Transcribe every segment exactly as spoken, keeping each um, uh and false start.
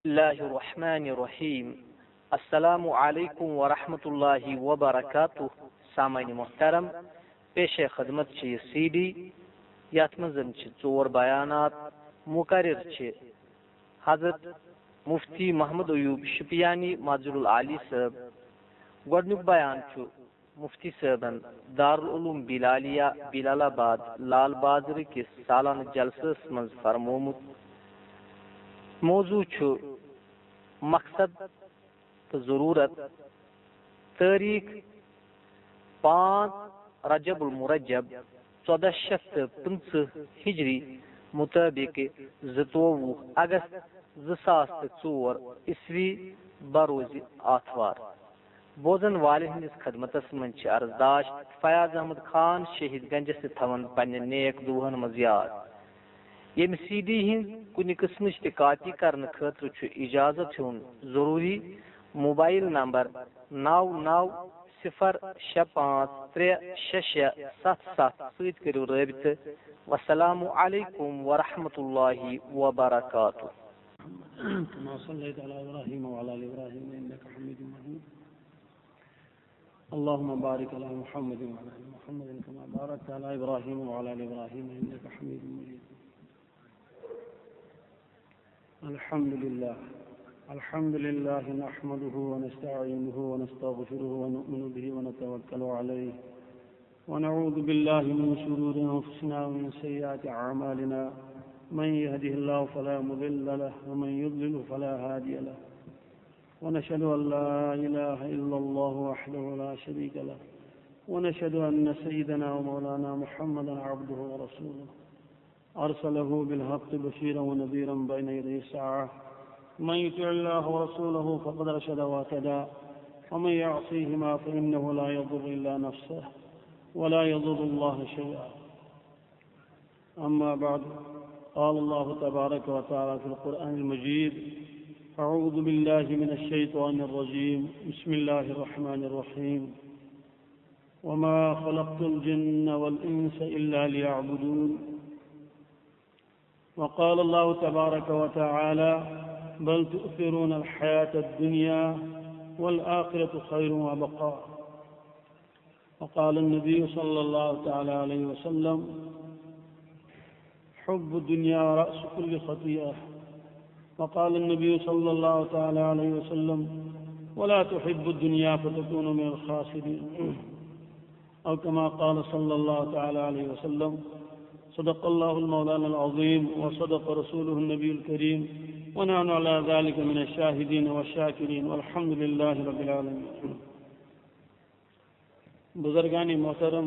اللہ الرحمن الرحیم السلام علیکم ورحمۃ اللہ وبرکاتہ. سامعین محترم، پیش خدمت چھ سی ڈی یتھ منزن چھ ژور بیانات مقرر چھ حضرت مفتی محمد ایوب شپیانی ماجر العالی صاحب. گۄڈنیُک بیان چھ مفتی صٲبن دارالعلوم بلالیہ بلال آباد لال بازر کس سالانہ جلسس منز فرمومت. موضوع چھ مقصد تو ضرورت. تاریخ پانچ رجب المرجب ژۄدہ شیٚتھ تہٕ پٕنٛژٕہ ہجری مطابق زٕتووُہ اگست زٕ ساس تہٕ ژور عیسوی بروز آتھوار. بوزن والن ہندس خدمتس من چھ عرضداشت فیاض احمد خان شہید گنجس تہ تھون پنہ نیک دۄہن منز یاد. یم سی ڈی ہند کُنہ قسمچ تہ کاپی کرنے خاطر چھ اجازت ہن ضروری. موبائل نمبر نو نو صفر شےٚ پانٛژھ ترٛےٚ شےٚ شےٚ ستھ ستھ سۭتۍ کٔرِو رٲبطہٕ. والسلام علیکم ورحمۃ اللہ وبرکاتہ. كما صليت على إبراهيم وعلى آل إبراهيم إنك حميد مجيد. اللهم بارك على محمد وعلى آل محمد كما باركت على إبراهيم وعلى آل إبراهيم إنك حميد مجيد. الحمد لله الحمد لله نحمده ونستعينه ونستغفره ونؤمن به ونتوكل عليه ونعوذ بالله من شرور أنفسنا ومن سيئات أعمالنا. من يهده الله فلا مضل له ومن يضلل فلا هادي له. ونشهد أن لا إله إلا الله وحده لا شريك له ونشهد أن سيدنا ومولانا محمدا عبده ورسوله أرسله بالحق بشيرا ونذيرا بين يدي الساعة. من يطع الله ورسوله فقد رشد واهتدى ومن يعصيهما فإنه لا يضر إلا نفسه ولا يضر الله شيئا. أما بعد، قال الله تبارك وتعالى في القرآن المجيد: أعوذ بالله من الشيطان الرجيم. بسم الله الرحمن الرحيم. وما خلقت الجن والإنس إلا ليعبدون. وقال الله تبارك وتعالى: بل تؤثرون الحياة الدنيا والآخرة خير وأبقى. وقال النبي صلى الله تعالى عليه وسلم: حب الدنيا رأس كل خطيئة. وقال النبي صلى الله تعالى عليه وسلم: ولا تحب الدنيا فتكون من الخاسرين. أو كما قال صلى الله تعالى عليه وسلم: صدق الله المولانا العظيم وصدق رسوله النبي الكريم ونحن على ذلك من الشاهدين والشاكرين والحمد لله رب العالمين. بزرگان محترم،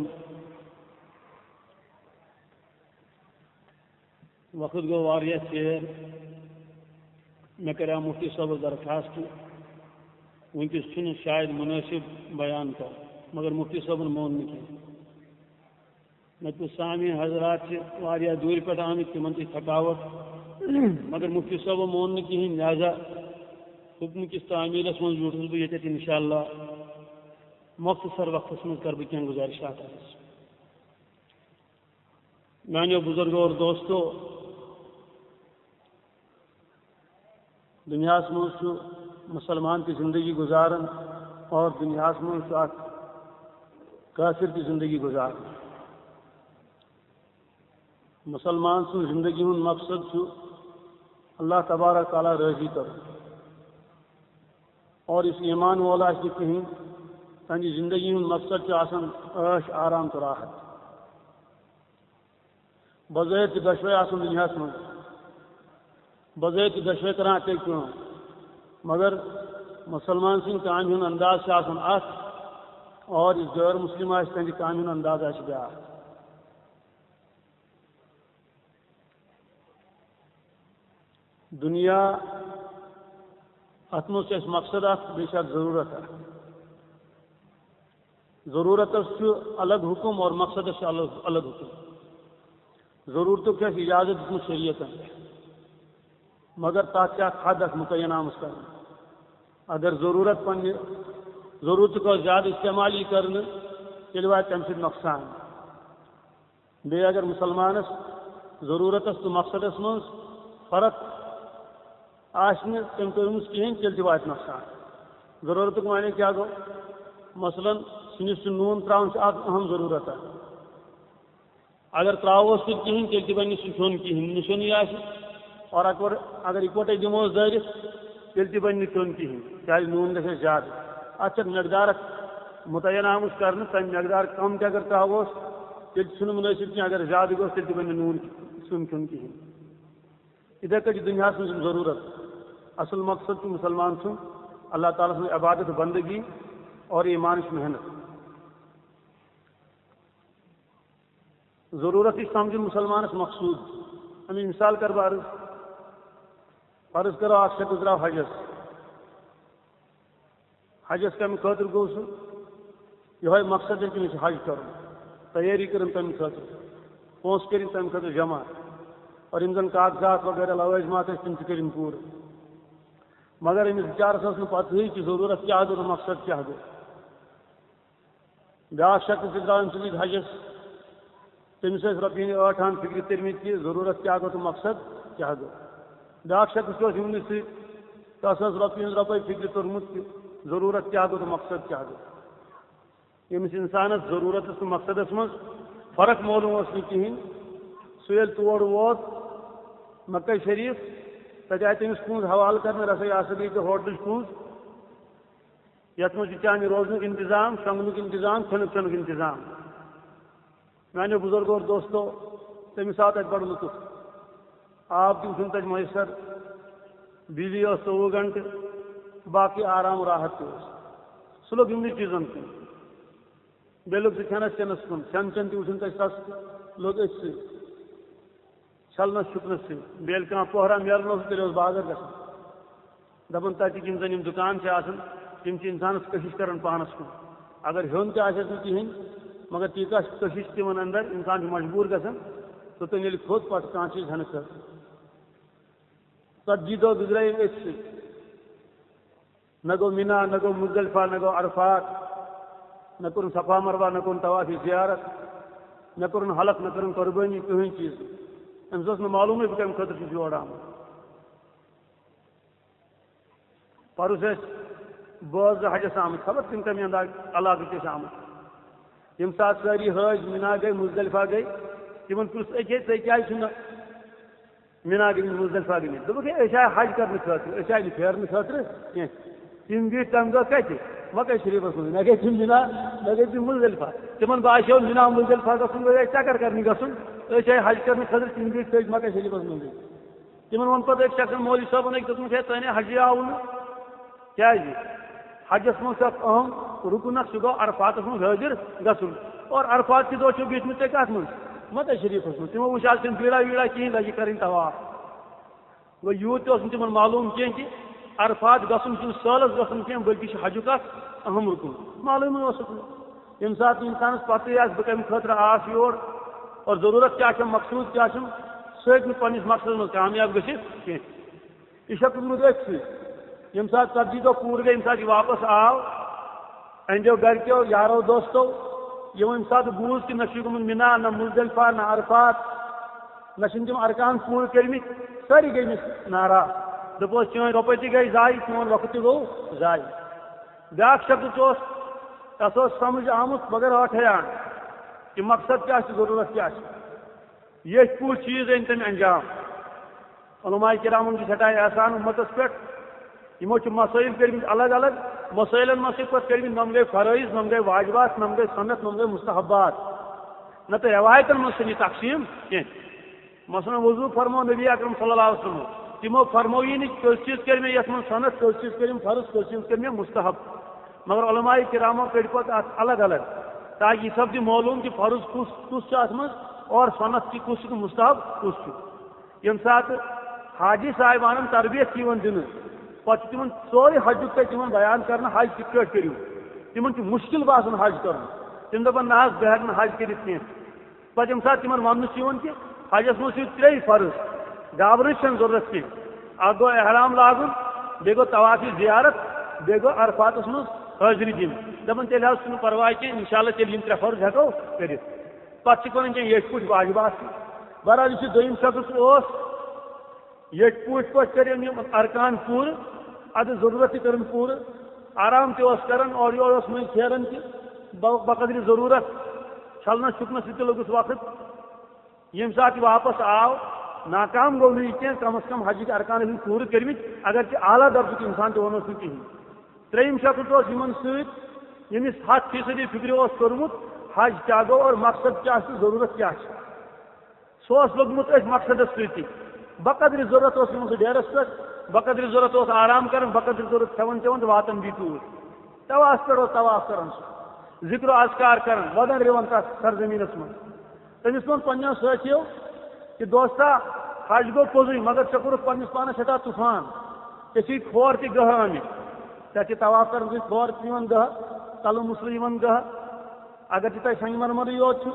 وقت گو واریہ ژیر میں کرا مفتی صاحب درخواست ونکس چھن شاید مناسب بیان کر، مگر مفتی صاحب مون نہیں. میں تو سامع حضرات سے واریہ دور پہ آمت تمن تھی تھکاوٹ، مگر مفتی صاحب مون نہیں کہین. لہذا حکم کس تعمیرس من جوٹس بہ یہ ان شاء اللہ مختصر وقت من کر بہ کینٛہہ گزارشات. میانیو بزرگوں اور دوستو، دنیا من مسلمان کی زندگی گزارن اور دنیا من کافر کی زندگی گزارن. مسلمان سن زندگی ہند مقصد اللہ تبارک تعالیٰ راضی کر، اور اس ایمان والا کی کہیں تہذی زندگی ہند مقصد آسان عیش آرام تو راحت. بظاہر تو دشوے آسان دنیا من، بظاہر تو دشوے کران اکے کام، مگر مسلمان سن کامہ ہند انداز سے آسان اکھ، اور اس غیر مسلم آس تہذی کامہ ہند انداز آس بیاکھ. دنیا ات مز مقصد اخ بیس ضرورت اخ. ضرورت الگ حکم اور مقصد الگ الگ حکم. ضرورت کیا اجازت دیت شریعت، مگر تک کیا حد اخ متعین آمت کر. اگر ضرورت پنہ ضرورت کو زیادہ استعمال یہ کرنے تیل وات تمہ سۭتۍ نقصان. بیٚیہِ اگر مسلمانس ضرورت تو مقصدس من فرق آشن تم ترمس کہین تیل وات نقصان ضرورت معنی کیا گو مثلا سنس نون تراؤن سے اہم ضرورت ہے اگر تراوس تھی کہین تیل بن سن کہین نشونی آ اور اکور اگر اکوٹے دموس دارت تیل تہ بن چون کہین چاہے نون گھے زیادہ اتھ مقدار متعین آمت کرنے تم مقدار کم تہ اگر تراوس تیل چھ مناسب کی اگر زیادہ گوس تیل بن نون سن چون کہین اتھے پہ دنیا من ضرورت اصل مقصد تو مسلمان سن اللہ تعالیٰ سن عبادت بندگی اور ایمانش محنت ضرورت سمجھ مسلمانس مقصود امی مثال کر عرض عرض کرو اخ شخص درو حجس حجس کم خاطر گو سہ یہ مقصد ہے کہ حج کر تیاری کرن تمہ خاطر پونس کرن تمہ خاطر جمع اور ان زن کاغذات وغیرہ لوازمات تم کرن پور مگر امس بچارس نا پتہ کہ ضرورت کیا گو تو مقصد کیا گو بیاا شخص درو ام سند حجس تمس رۄپیہِ ٲٹھ ہن فکر ترمت کہ ضرورت کیا گو تو مقصد کیا گو بیاا شخص یمن سی تس رۄپیہِ رۄپے فکر تورمت کہ ضرورت کیا گو تو مقصد کیا گو یمس انسانس ضرورت تو مقصدس من فرق معلوم نا کہین سہ یل تور ووت مکہ شریف تتہ آئی تمس پونس حوالہ کرنے رسا یہ ہسا گئی ہوٹلچ پونس یت مجھ چانہ روزنک انتظام شونگنک انتظام کھنک چنک انتظام میانو بزرگو اور دوستو تمہ سات اتہ بڑ لطف آب تہ وچھن تتہ میسر بجلی اس ژوٚوُہ گھنٹہ باقی آرام و راحت تہ سہ لوگ یمنی چیزن کن بیٚیہِ لوگ سہ کھٮ۪نس چٮ۪نس کن کھٮ۪ن چٮ۪ن تہ وچھن تتہ سستہٕ لوگ أتھۍ سۭتۍ چھلنس چھُکنس سۭتۍ بیٚیہِ ییٚلہِ کانٛہہ پوہرا میلان اوس تیٚلہِ اوس بازر گژھان دپان تتِکۍ یِم زن یِم دُکان چھِ آسان تِم چھِ انسانس کشش کران پانس کن اگر ہیوٚن تہِ آسٮ۪س نہٕ کہیٖنۍ مگر تیٖژاہ کشش تِمن اندر انسان چھُ مجبوٗر گژھان توٚتن ییٚلہِ کھوٚت پتہٕ کانٛہہ چیٖز ہٮ۪نہٕ خٲطرٕ ژتجی دۄہ گُزرے أتھۍ سۭتۍ نہ گوٚو مینا نہ گوٚو مزدلفہ نہ گوٚو عرفات نہ کوٚرُن صفا مروہ نہ کوٚرُن طواف زیارت نہ کوٚرُن حلق نہ کوٚرُن قربٲنی کٕہٕنۍ چیٖز أمِس اوس نہٕ معلوٗمٕے بہٕ کمہِ خٲطرٕ چھُس یور آمُت پرُس ٲسۍ بٲژ زٕ حجس آمٕتۍ خبر تِم کمہِ انداز علاقٕکۍ ٲسۍ آمٕتۍ ییٚمہِ ساتہٕ سٲری حٲج مینا گٔے مزدلفہ گٔے تِمن پرُژھ أکۍ ہے ژےٚ کیازِ چھُنہٕ مینا گٔمٕتۍ مزدلفہ گٔمٕتۍ دوٚپُکھ ہے أسۍ آے حج کرنہٕ خٲطرٕ أسۍ آے نہٕ پھیرنہٕ خٲطرٕ کینٛہہ تِم گٔے تمہِ دۄہ کتہِ مکہ شریفس منٛز مےٚ گٔے تِم مینا مےٚ گٔے تِم مزدلفہ تِمن باسیٚو مینا مزدلفہ گژھُن گوٚو اَسہِ چکر کرنہِ گژھُن أسۍ آے حج کرنہٕ خٲطرٕ تِم گٔے تھٔج مکہ شریفس منٛزٕے تِمن ووٚن پتہٕ أکۍ شخصن مولوی صٲبن أکۍ دوٚپمُت ہے ژٕ نے حجی آوُ نہٕ کیازِ حجس منٛز چھُ اکھ اہم رُکُن اکھ سُہ گوٚو عرفاتس منٛز حٲضر گژھُن اور عرفات کہِ دۄہ چھِو بیٖٹھمٕتۍ تُہۍ کتھ منٛز مکہ شریفس منٛز تِمو وٕچھ آز چھِنہٕ بیٖڑا ویٖڑا کِہیٖنۍ لگہِ کرٕنۍ طواف گوٚو یوٗت تہِ اوس نہٕ تِمن معلوٗم کینٛہہ کہِ عرفات گژھُن چھُنہٕ سٲلس گژھُن کینٛہہ بٔلکہِ چھُ حجُک اکھ اہم رُکُن معلوٗمٕے اوسُکھ نہٕ ییٚمہِ ساتہٕ اِنسانس پتہٕ آسہِ بہٕ کمہِ خٲطرٕ آس یور اور ضروٗرت کیاہ چھم مقصوٗد کیاہ چھم سُہ ہیٚکہِ نہٕ پننِس مقصدس منٛز کامیاب گٔژھِتھ کینٛہہ یہِ چھا تُلمُت أتھۍ سۭتۍ ییٚمہِ ساتہٕ ژتجی دۄہ پوٗرٕ گٔے ییٚمہِ ساتہٕ یہِ واپس آو أنٛدیو گرِکیو یارو دوستو یِمو ییٚمہِ ساتہٕ بوٗز کہِ نہ چھُ گوٚمُت مینا نہ مزدلفہ نہ عرفات نہ چھِنہٕ تِم ارکان پوٗرٕ کٔرمٕتۍ سٲری گٔے أمِس ناراض دوٚپُس چٲنۍ رۄپے تہِ گٔے ضایہِ چون وقت تہِ گوٚو ضایہِ بیاکھ شخص اوس تس اوس سمجھ آمُت مگر ٲٹھے آن کہ مقصد کیا چھُ ضروٗرت کیا چھِ ییٚتھۍ پوٗرٕ چیٖز أنۍ تٔمۍ انجام علماء کرامن چھُ سٮ۪ٹھاہ احسان اُمتس پٮ۪ٹھ یِمو چھِ مسٲیل کٔرمٕتۍ الگ الگ مسٲیلن منٛز چھِ پتہٕ کٔرمٕتۍ نۄم گٔے فرٲیض نۄم گٔے واجبات نۄم گٔے سنت نۄم گٔے مستحبات نتہٕ رٮ۪وایتن منٛز چھنہٕ یہِ تقسیٖم کینٛہہ مثلاً وضوٗ فرمو نبی اکرم صلی اللہ علیہ وسلم تِمو فرمویی نہٕ کٔژ چیٖز کٔرۍ مےٚ یتھ منٛز سنت کٔژ چیٖز کٔرِم فرض کٔژ چیٖز کٔرۍ مےٚ مستحب مگر علماء کرامو کٔڑۍ پتہٕ اتھ الگ الگ تاکہ یہ سپدِ معلوٗم کہ فرض کُس کُس چھُ اتھ منٛز اور سنت تہِ کُس چھُ تہٕ مستحب کُس چھُ ییٚمہِ ساتہٕ حاجی صاحبانن تربیت چھِ یِوان دِنہٕ پتہٕ چھُ تِمن سورُے حجُک تتہِ تِمن بیان کرنہٕ حج کِتھ کٲٹھۍ کٔرِو تِمن چھُ مُشکِل باسان حج کرُن تِم دپان نہ حظ بہٕ ہٮ۪کہٕ نہٕ حج کٔرِتھ کینٛہہ پتہٕ ییٚمہِ ساتہٕ تِمن وننہٕ چھُ یِوان کہِ حجس منٛز چھِ ترٛیٚیہِ فرض گابرٕچ چھنہٕ ضروٗرت کینٛہہ اکھ گوٚو احرام لاگُن بیٚیہِ گوٚو طوافِ زیارت بیٚیہِ گوٚو عرفاتس منٛز حٲضری دِنۍ دپان تیٚلہِ حظ چھُنہٕ پرواے کینٛہہ انشاء اللہ تیٚلہِ یِم ترٛےٚ فرض ہٮ۪کو کٔرِتھ پتہٕ چھِ ونان کینٛہہ ییٚتھۍ پٲٹھۍ واجبات چھِ بہرحال یُس یہِ دوٚیِم شخص اوس یٹ پوٹ پہ کرم ارکان پور اد ضرورت تہ کرن پور آرام تہ کران اور یور من پھیران تہ بقدر ضرورت چھلنس چھکنس تہ لوگس وقت یم سات واپس آو ناکام گو نہیں کی کم از کم حج ارکان ہند پور کرمت اگرچہ اعلیٰ درجہ انسان تہ ونوس کہین تریم شخص یمن ست یمس ہاتھ فیصدی فکر کورمت حج کیا گو اور مقصد کیا ضرورت کیا سو لوگمت اس مقصدس سی بقدر ضرورت اس سہ ڈیرس پہ بقدر ضرورت اس آرام کران بقدر ضرورت کھوان چوان تو واتان بھی تور طواف پہ طواف کران ذکر و اذکار کران ودان رون تک سرزمینس من تمس ون پنو ساتھیو کہ دوستا حج گو پوزی مگر ٹھیک کورک پنس پانس ہٹا طوفان ٹھیک کھور تہ گہ آمت تھی طواف کران گئی کھور تہ گہ تلو مسلم گہ اگر تہ سنگ مرمر یوت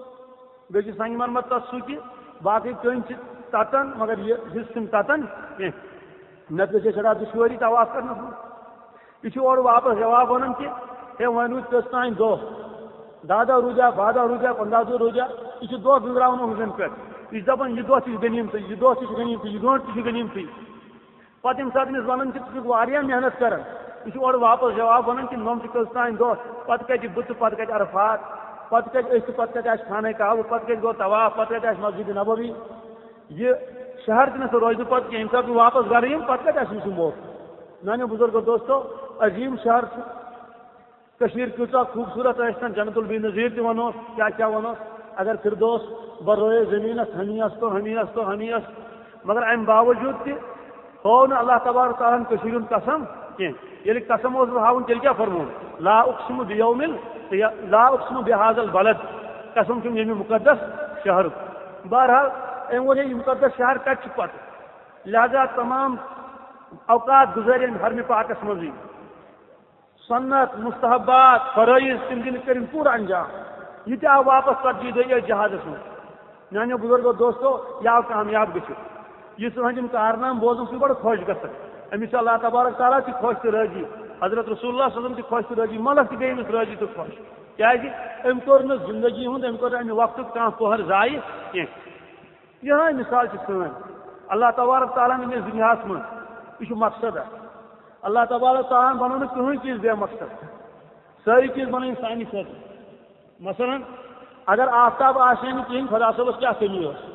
بیس سنگ مرمر تس سہ کہ باقی کن تتان مگر یہ حصہ تتان کی نت گھس سٹھا دشواری طواف کرنا یہ اور واپس جواب ونان کہ ہے ون روز کس تین دہ دہ دہ روزا باہ دہ روزا پندہ دہ روزا یہ دہ گزراؤن ہزن پہ یہ دپان یہ دہ تہ غنیمت یہ دہ تہ غنیمت یہ گنٹ تہ غنیمت پتہ یم سات ونان کہ ژٕ چھُکھ واریاہ محنت کران یہ اور واپس جواب ونان کہ نم کس تین دہ پتہ کتہ بت پتہ کتہ عرفات پتہ کتہ أسۍ پتہ کتہ آسہِ خانہ کعبہ پتہ کتہ گو طواف پتہ کتہ آسہِ مسجد نبوی یہ شہر تہ نہ روز پتہ کہیں سات واپس گھر یم پتہ کتہ آسہِ سہ موقع میانو بزرگو دوستو عظیم شہر کشمیر کیوتہ خوبصورت ٲسۍتن جنت البی نظیر تہ ونوس کیا کیا ونوس اگر فردوس بروئے زمینس ہمی اس تو ہمی اس تو ہمی اس مگر ام باوجود تہ ہو نہ اللہ تبارک تعالیٰ کشمیر ہند قسم کی یل قسم اس ہاؤن تیل کیا فرمون لا اقسم بیوم لا اقسم بهذا البلد قسم چھم یمی مقدس شہر بہرحال ام ون یہ مقدس شہر کت پتہ لہذا تمام اوقات گزارین حرم پاکس مزی سنت مستحبات فرائض تم دن کرن پورا انجام یہ تہ آو واپس ژتجی دہی جہازس من میانو بزرگو دوستو یہ آو کامیاب گژھت یہ تہذم کارنام بوزن سہ بڑھ خوش گژھان امس اللہ تبارک تعالیٰ تہ خوش تہ راضی حضرت رسول اللہ صلی اللہ علیہ وسلم تہ خوش تہ راضی ملک تہ گئی امس راضی تہ خوش کیازِ ام کور نہ زندگی ہند ام کور امہ وقت کانٛہہ پہر ضایع کینٛہہ یہ مثال چھ سٲنۍ اللہ تبارک تعالیٰ امس دنیاہس من یہ مقصد اللہ تبارک تعالیٰ بنو نہ کٕہٕنۍ چیز بے مقصد ساری چیز بنٲے سانہِ خٲطرٕ مثلاً اگر آفتاب آسہِ نہٕ کِہیٖنۍ خدا صٲبس کیٛاہ کٔمی ٲس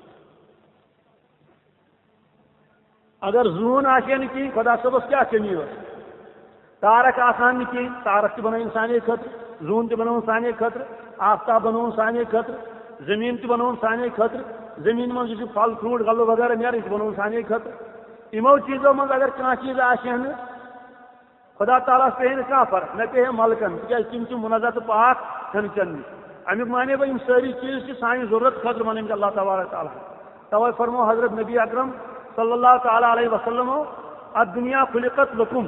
اگر زوٗن آسہِ نہٕ کِہیٖنۍ خدا صٲبس کیٛاہ کٔمی ٲس تارک آسان نہٕ کِہیٖنۍ تارک تہِ بنٲیِن سانے خٲطرٕ زوٗن تہِ بنووُن سانے خٲطرٕ آفتاب بنووُن سانے خٲطرٕ زٔمیٖن تہِ بنووُن سانے خٲطرٕ زٔمیٖن منٛز یُس یہِ پھل فرٛوٗٹ غلہٕ وغیرہ نیران یہِ تہِ بنووُن سانے خٲطرٕ یِمو چیٖزو منٛز اگر کانٛہہ چیٖز آسہِ ہا نہٕ خدا تعالیٰ ہس پیٚیہِ نہٕ کانٛہہ فرق نہ پیٚیہِ ہا ملکن تِکیٛازِ تِم چھِ منزہ تہٕ پاک کھٮ۪ن چٮ۪ن نِش امیُک مانے بہٕ یِم سٲری چیٖز چھِ سانہِ ضروٗرت خٲطرٕ بنٲومٕتۍ اللہ تبارک تعالیٰ توے فرمو حضرت نبی اکرم صلی اللہ تعالیٰ علیہ وسلم ات دنیا خلقت لکم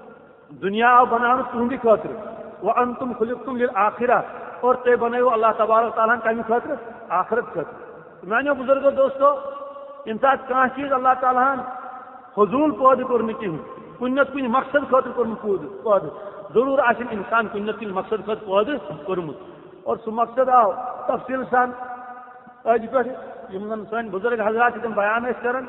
دنیا آو بناونہٕ تُہنٛدِ خٲطرٕ وانتم خلقتم للآخرہ اور تُہۍ بنٲیِو اللہ تبارک تعالیٰ ہن کمہِ خٲطرٕ آخرت خٲطرٕ میانیو بزرگو دوستو ییٚمہِ ساتہٕ کانٛہہ چیٖز اللہ تعالیٰ ہن فضوٗل پٲدٕ کوٚر نہٕ کِہیٖنۍ کُنہِ نتہٕ کُنہِ مقصد خٲطرٕ کوٚرمُت پٲدٕ پٲدٕ ضروٗر آسن انسان کُنہِ نتہٕ کُنہِ مقصد خٲطرٕ پٲدٕ کوٚرمُت اور سُہ مقصد آو تفصیل سان أزۍ پٮ۪ٹھ یِم زن سٲنۍ بُزرگ حضرات چھِ تِم بیان ٲسۍ کران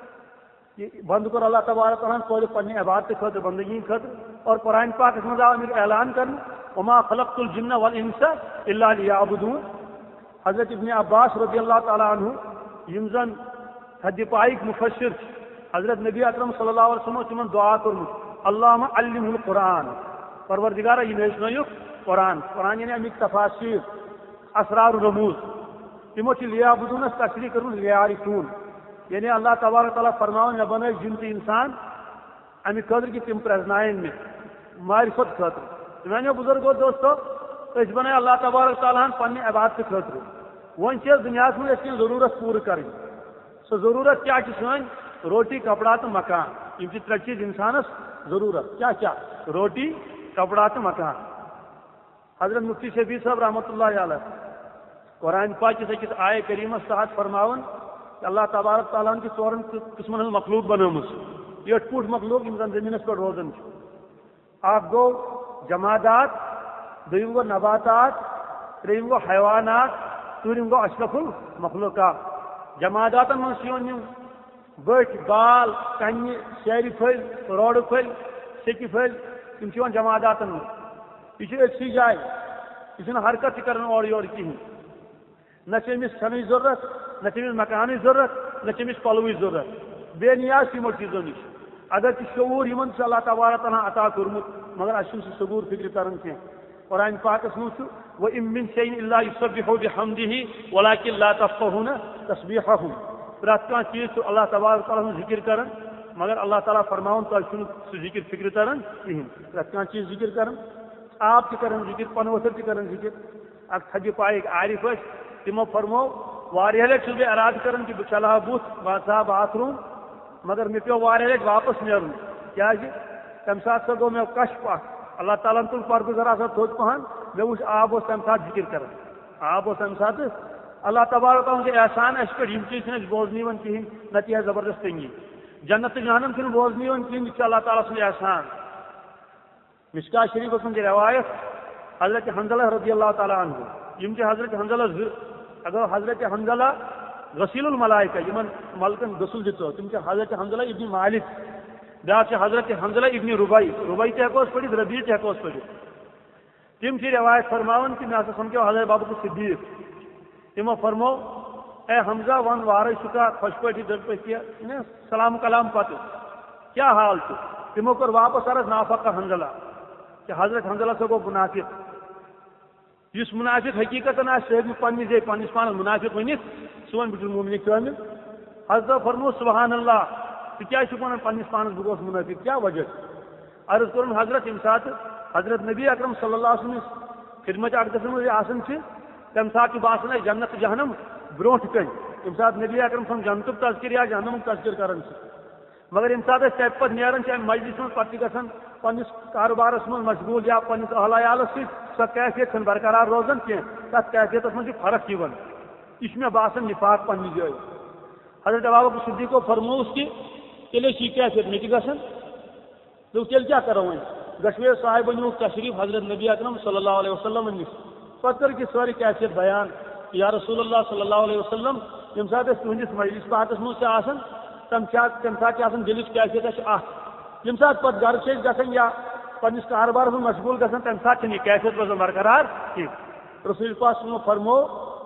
کہ بند کور اللہ تبارک تعالیٰ پٲدٕ پننہِ عبادتہٕ خٲطرٕ بندگی خٲطرٕ اور قرآن پاکس منٛز آو امیُک اعلان کرنہٕ وما خلقت الجن والانس الا لیعبدون حضرت ابن عباس رضی اللہ تعالیٰ عنہ یم زن حد پائک مفسر حضرت نبی اکرم صلی اللہ علیہ وسلم تمن دعا کورمُت اللہم علمہ القرآن پروردگارا یہ ہیٚچھنٲیُکھ قرآن قرآن یعنی امیک تفاسیر اسرار رموز تمو چھ لیعبدونس تشریح کٔرمٕژ لیعرفون یعنی اللہ تبارک تعالیٰ فرماون مےٚ بنٲے جن تہٕ انسان امہِ خٲطرٕ کہ تِم پرٛزناون مےٚ معرفت خٲطرٕ میانیو بزرگو دوستو أسۍ بنٲے اللہ تبارک تعالیٰ ہن پننہِ عبادتہٕ خٲطرٕ وۄنۍ چھِ أسۍ دُنیاہس منٛز اَسہِ کینٛہہ ضروٗرت پوٗرٕ کَرٕنۍ سۄ ضروٗرت کیٛاہ چھِ سٲنۍ روٹی کپڑا تہٕ مکان یِم چھِ ترٛےٚ چیٖز انسانس ضروٗرت کیٛاہ کیٛاہ روٹی کپڑا تہٕ مکان حضرت مفتی شفیع صٲب رحمۃ اللہ علیہ قرآن پاک کِس أکِس آیے کریٖمس تحت فرماوان کہ اللہ تبارک تعالیٰ ہن چھِ ژورن قٕسمن ہٕنٛز مخلوق بنٲومٕژ یٔٹھ پوٗٹھ مخلوق یِم زن زٔمیٖنس پٮ۪ٹھ روزان چھِ اکھ گوٚو جمادات دوٚیِم گوٚو نباتات ترٛیٚیِم گوٚو حیوانات ژوٗرِم گوٚو اشرف المخلوقات جماداتن منٛز چھِ یِوان یِم بٹ بال کنہ سیری پھل روڈ پھل سیکہ پھل تم چھ جماعتن من یہ اکسی جائے یہ حرکت کر اور یور کہین نہ امس کھن ضرورت نہ امس مکان ضرورت نہ امس پلو ضرورت بے نیاز تمو چیزوں نش اگر تہ شعور یمن سے اللہ تبارک تعالیٰ عطا کورمت مگر اس سہ شعور فکر کران کی قرآن پاکس مجھ وَإِن مِّن شَيْءٍ إِلَّا يُسَبِّحُ بِحَمْدِهِ وَلَكِن لَّا تَفْقَهُونَ تَسْبِيحَهُم پرت کانٛہہ چیز چھُ اللہ تبارک تعالیٰ ہُنٛد ذکر کران مگر اللہ تعالیٰ فرماون تۄہہِ چھُنہٕ سُہ ذکر فکر تران کِہیٖنۍ پرت کانٛہہ چیز ذکر کران آب تہِ کران ذکر پن ؤتھر تہِ کران ذکر اکھ تھدِ پایِک عارف ٲسۍ تِمو فرمو واریاہ لٹہِ چھُس بہٕ ارادٕ کران کہِ بہٕ چلہٕ ہا بُتھ بہٕ ہسا باتھ روٗم مگر مےٚ پیوٚو واریاہ لٹہِ واپس نیرُن کیازِ تمہِ ساتہٕ سا گوٚو مےٚ کشف اکھ اللہ تعالیٰ تُل پردٕ ذرا سا تھوٚد پہن مےٚ وٕچھ آب اوس تمہِ ساتہٕ ذکر کران آب اوس تمہِ ساتہٕ اللہ تبارک تعالیٰ ہُنٛد احسان اسہِ پٮ۪ٹھ یِم چیٖز چھِنہٕ اَسہِ بوزنہٕ یِوان کِہیٖنۍ نتہٕ یہِ زبردست تنگی جنت تہٕ جہنم چھُنہٕ بوزنہٕ یِوان کِہیٖنۍ یہِ چھُ اللہ تعالیٰ سُنٛد احسان مشکاہ شریفس منٛز چھِ روایت حضرت حنزلہ رضی اللہ تعالیٰ عنہ یم چھِ حضرت حنزلہ زٕ اگر حضرت حنزلہ غسیل الملائکہ یمن ملکن غسل دِژو تِم چھِ حضرت حنزلہ ابن مالک بیاکھ چھِ حضرت حنزلہ ابن ربائی ربائی تہِ ہیٚکوس پٔرِتھ ربیع تہِ ہیٚکوس پٔرِتھ تم چھِ روایت فرماون کہ مےٚ ہسا سمکھیو حضرت بابا صدیق تمو فرمو اے حمزہ ون وارے چھُکھا خوش پٲٹھی دٔڑ پٲٹھۍ کینٛہہ سلام کلام پتہٕ کیٛاہ حال چھُ تمو کوٚر واپس عرض نافقہ حنزلہ کہ حضرت حنزلہ سا گوٚو منافق یُس منافق حقیقتاً آسہِ سُہ ہیٚکہِ نہٕ پننہِ جایہِ پننس پانس منافق ؤنِتھ سُہ وَنہِ بہٕ چھُس مومنہِ کٲمِل حضرت فرمو سبحان اللہ ژٕ کیٛازِ چھُکھ ونان پننس پانس بہٕ گوٚوُس منافق کیٛاہ وجہ عرض کوٚرُن حضرت ییٚمہِ ساتہٕ حضرت نبی اکرم صلی اللہ علیہ وسلم خدمت اقدس منٛز آسان چھِ تمہِ ساتہٕ چھُ باسان اَسہِ جنت تہٕ جہنم برونٛٹھ کَنۍ ییٚمہِ ساتہٕ نبی اکرم سُنٛد جنتُک تذکر یا جہنمُک تذکر کران چھِ مگر ییٚمہِ ساتہٕ أسۍ تَتہِ پتہٕ نیران چھِ اَمہِ مجلس منٛز پتہٕ چھِ گژھان پننس کاروبارس منٛز مشغوٗل یا پننس اہل عیالس سۭتۍ سۄ کیفیت چھنہٕ برقرار روزان کینٛہہ تتھ کیفیتس منٛز چھِ فرق یِوان یہِ چھُ مےٚ باسان نفاق پننہِ جایہِ حضرت ابوبکر صدیقو فرمووُس کہ تیٚلے چھِ یہِ کیفیت مےٚ تہِ گژھان دوٚپ تیٚلہِ کیٛاہ کرو وۄنۍ گژھوے صاحبن نیوٗکھ تشریف حضرت نبی اکرم صلی اللہ علیہ وسلم نِش پتہٕ کٔرٕکھ یہِ سٲرٕے کیفیت بیان یا رسول اللہ صلی اللہ علیہ وسلم ییٚمہِ ساتہٕ أسۍ تُہنٛدِس مجلس پاکس منٛز چھِ آسان تمہِ ساتہٕ تمہِ ساتہٕ چھِ آسان دِلٕچ کیفیت اَسہِ اکھ ییٚمہِ ساتہٕ پتہٕ گرٕ چھِ أسۍ گژھان یا پننس کاربارس منٛز مشغوٗل گژھان تمہِ ساتہٕ چھنہٕ یہِ کیفیت روزان برقرار کینٛہہ رسول پاک صلی فرمو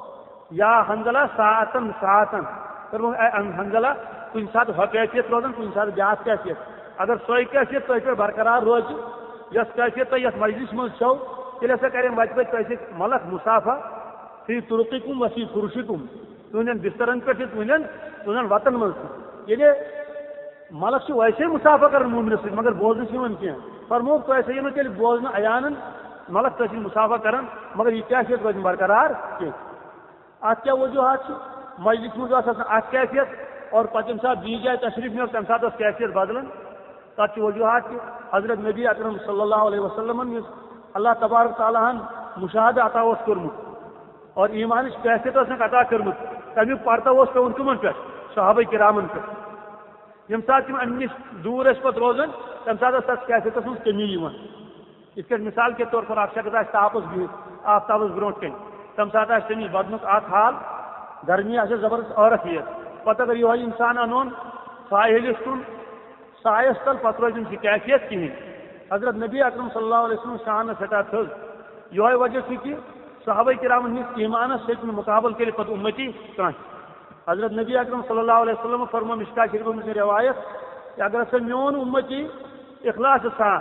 یا حنزلہ ساعتن ساعتن فرمو اے حنزلہ کُنہِ ساتہٕ ہۄ کیفیت روزان کُنہِ ساتہٕ بیاکھ کیفیت اگر سۄے کیفیت تۄہہِ پٮ۪ٹھ برقرار روزِ یۄس کیفیت تۄہہِ یتھ مجلس منٛز چھو تیٚلہِ ہسا کرن وتہِ وتہِ تۄہہِ سۭتۍ ملک مُسافہ فی طرقکم و فی فرشکم تُہنٛدٮ۪ن بسترن پٮ۪ٹھ تہِ تُہنٛدٮ۪ن تُہنٛدٮ۪ن وتن منٛز تہِ ییٚلہِ ملک چھُ ویسے مُسافہ کران مومنس سۭتۍ مگر بوزنہٕ چھِ یِوان کینٛہہ فرمووُکھ تۄہہِ ہسا یِیو نہٕ تیٚلہِ بوزنہٕ عیانن ملک تۄہہِ سۭتۍ مُسافہ کران مگر یہِ کیفیت روزِ نہٕ برقرار کینٛہہ اتھ کیٛاہ وجوہات چھِ مجلس منٛز ٲس آسان اکھ کیفیت اور پتہٕ ییٚمہِ ساتہٕ بیٚیہِ جایہِ تشریف نیوٗکھ تمہِ ساتہٕ ٲس کیفیت بدلان تتھ چھِ وجوہات کہ حضرت نبی اکرم صلی اللہ علیہ وسلم یُس اللہ تبارک تعالیٰ ہن مشاہدہ عطا اوس کوٚرمُت اور ایمانٕچ کیفیت ٲسنکھ عطا کٔرمٕژ تمیُک پردٕ اوس پیوٚمُت کٕمن پٮ۪ٹھ صحابہ کرامن پٮ۪ٹھ ییٚمہِ ساتہٕ تِم امہِ نِش دوٗر ٲسۍ پتہٕ روزان تمہِ ساتہٕ ٲس تتھ کیفیتس منٛز کٔمی یِوان یِتھ کٲٹھۍ مثال کے طور پر اکھ شخص آسہِ تاپس بِہِتھ آفتابس برونٛٹھ کَنۍ تمہِ ساتہٕ آسہِ تٔمِس بدنُک اکھ حال گرمی آسٮ۪س زبردست ٲرکھ یِتھ پتہٕ اگر یِہوے انسان انون ساحلس کُن سایس تل پتہٕ روزِ أمِس یہِ کیفیت کِہیٖنۍ حضرت نبی اکرم صلی اللہ علیہ وسلم شان ٲس سٮ۪ٹھاہ تھٔز یِہوے وجہ چھُ کہ صحابہ کرامن ہٕنٛدِس ایمانس ہیٚکہِ نہٕ مُقابل کٔرِتھ پتہٕ اُمتی کانٛہہ حضرت نبی اکرم صلی اللہ علیہ وسلم فرمو مشکاہ شریفس منٛز چھِ روایت کہ اگر ہسا میون اُمتی اخلاص سان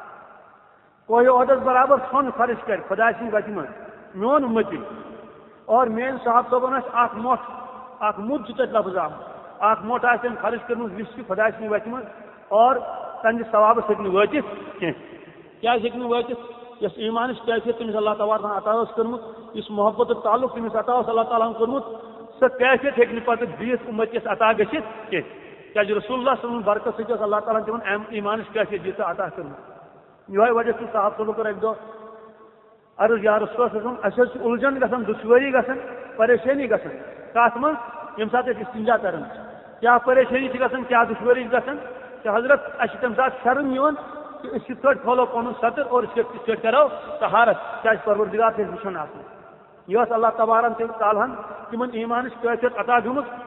کوہِ عہدس برابر سۄن خرچ کرِ خۄداے سٕنٛدِ وتہِ منٛز میون اُمتی اور میٲنۍ صاحب صٲبن آسہِ اکھ مۄٹھ اکھ مُد چھُ تتہِ لفظ آمُت اکھ مۄٹھ آسہِ تٔمۍ خرچ کٔرمٕژ وِسکہِ خۄداے سٕنٛدِ وتہِ منٛز اور تہنٛدِس ثوابس ہیٚکہِ نہٕ وٲتِتھ کینٛہہ کیٛازِ ہیٚکہِ نہٕ وٲتِتھ یۄس ایمانٕچ کیفیت تٔمِس اللہ تعالیٰ ہن عطا ٲس کٔرمٕژ یُس محبتُک تعلق تٔمِس عطا اوس اللہ تعالیٰ ہن کوٚرمُت سۄ کیفیت ہیٚکہِ نہٕ پتہٕ بیٚیِس اُمتِس عطا گٔژھِتھ کینٛہہ کیٛازِ رسول اللہ صلی اللہ علیہ وسلم برکت سۭتۍ ٲس اللہ تعالیٰ ہن تِمن ایمانٕچ کیفیت دِژ عطا کٔرمٕژ یِہوے وجہ چھُ صاحب صٲبو کوٚر اکہِ دۄہ عرض یا رسول اللہ صلی اللہ علیہ وسلم اَسہِ حظ چھُ اُلجھن گژھان دُشوٲری گژھان پریشٲنی گژھان کتھ منٛز ییٚمہِ ساتہٕ أسۍ استنجا کران چھِ کیٛاہ پریشٲنی چھِ گژھان کیٛاہ دُشوٲری چھِ گژھان کہ حضرت اَسہِ چھِ تمہِ ساتہٕ شرم یِوان کہ أسۍ کِتھ پٲٹھۍ کھولو پنُن سطر اور أسۍ کِتھ پٲٹھۍ کرو طہارت کیٛازِ پروردگار چھِ أسۍ وٕچھان آسان یہِ ٲس اللہ تبارک تعالیٰ ہن تِمن ایمانٕچ کیفیت عطا گٔمٕژ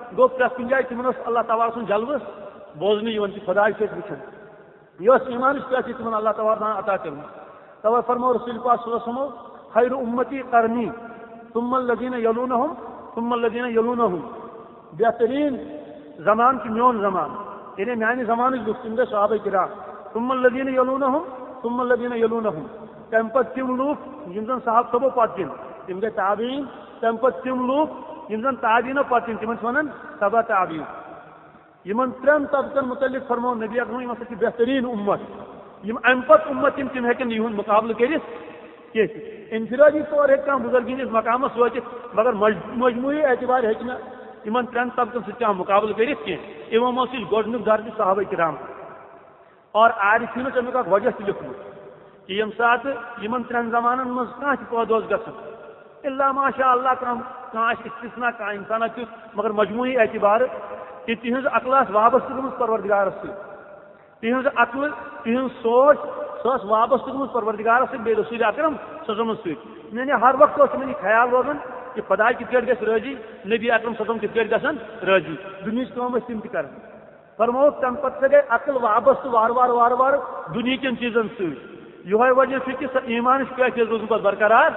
گو پریت کن جائے تمن اللہ تعالیٰ سن جلوہ بوزن یہ خدائے ست وچن یہ ایمان پہ تمن اللہ تعالیٰ عطا کرنا توے فرمو رسول پاک صلی اللہ علیہ وسلم خیر امتی قرنی ثم الذین یلونہم ثم الذین یلونہم بہترین زمان کی میون زمان یعنی میانہ زمان لوگ تم گے صحابہ کرام ثم الذین یلونہم ثم الذین یلونہم تم پتہ تم لوگ یم زن صحابہ صبو پتہ تم گے تابعین تم پتہ تم لوگ یم زن تابعین پتہ تم ونن تبع تابعین یمن ترین طبقن متعلق فرمو نبی اکرم یہ مسا بہترین امت یم ام پتہ امت یم تم ہیکن یہن مقابلہ کرت کی انفرادی طور ہیک کانٛہہ بزرگی ہندس مقامس وٲتِتھ مگر مجموعی اعتبار ہیکہ نہٕ یمن ترین طبقن سۭتۍ کانٛہہ مقابلہ کرت کی یمو منٛز چھُ گۄڈنیُک درجہِ صحابہ کرام اور عارفینو چھُ امیُک اکھ وجہ تہِ لیوٚکھمُت کہ یم سات یمن ترین زمانن منٛز کانٛہہ تہِ پٲدٕ اوس گژھان الا ماشاء اللہ کانٛہہ آسہِ استثنا کانٛہہ انسانہ تیُتھ مگر مجموعی اعتبار کہ تہذ عقل آس وابستہ گٔمٕژ پروردگارس سۭتۍ تہذ عقل تہذ سوچ سہ وابستہ گٔمٕژ پروردگارس سۭتۍ بیٚیہِ رسول اکرم صلی اللہ علیہ وسلم سۭتۍ یعنی ہر وقت اوس تمن یہ خیال روزان کہ خدا کت پٲٹھۍ گژھِ رٲضی نبی اکرم صلی اللہ علیہ وسلم کت پٲٹھۍ گژھن رٲضی دنیاہٕچ کٲم ٲسۍ تِم تہِ کران فرمو تمہِ پتہٕ سا گٔے عقل وابستہ وارٕ وارٕ وارٕ وارٕ دُنہیٖکٮ۪ن چیٖزن سۭتۍ یہوے وجہ چھُ کہ سۄ ایمانٕچ پیٹھ ٲس روٗزمٕژ پتہٕ برقرار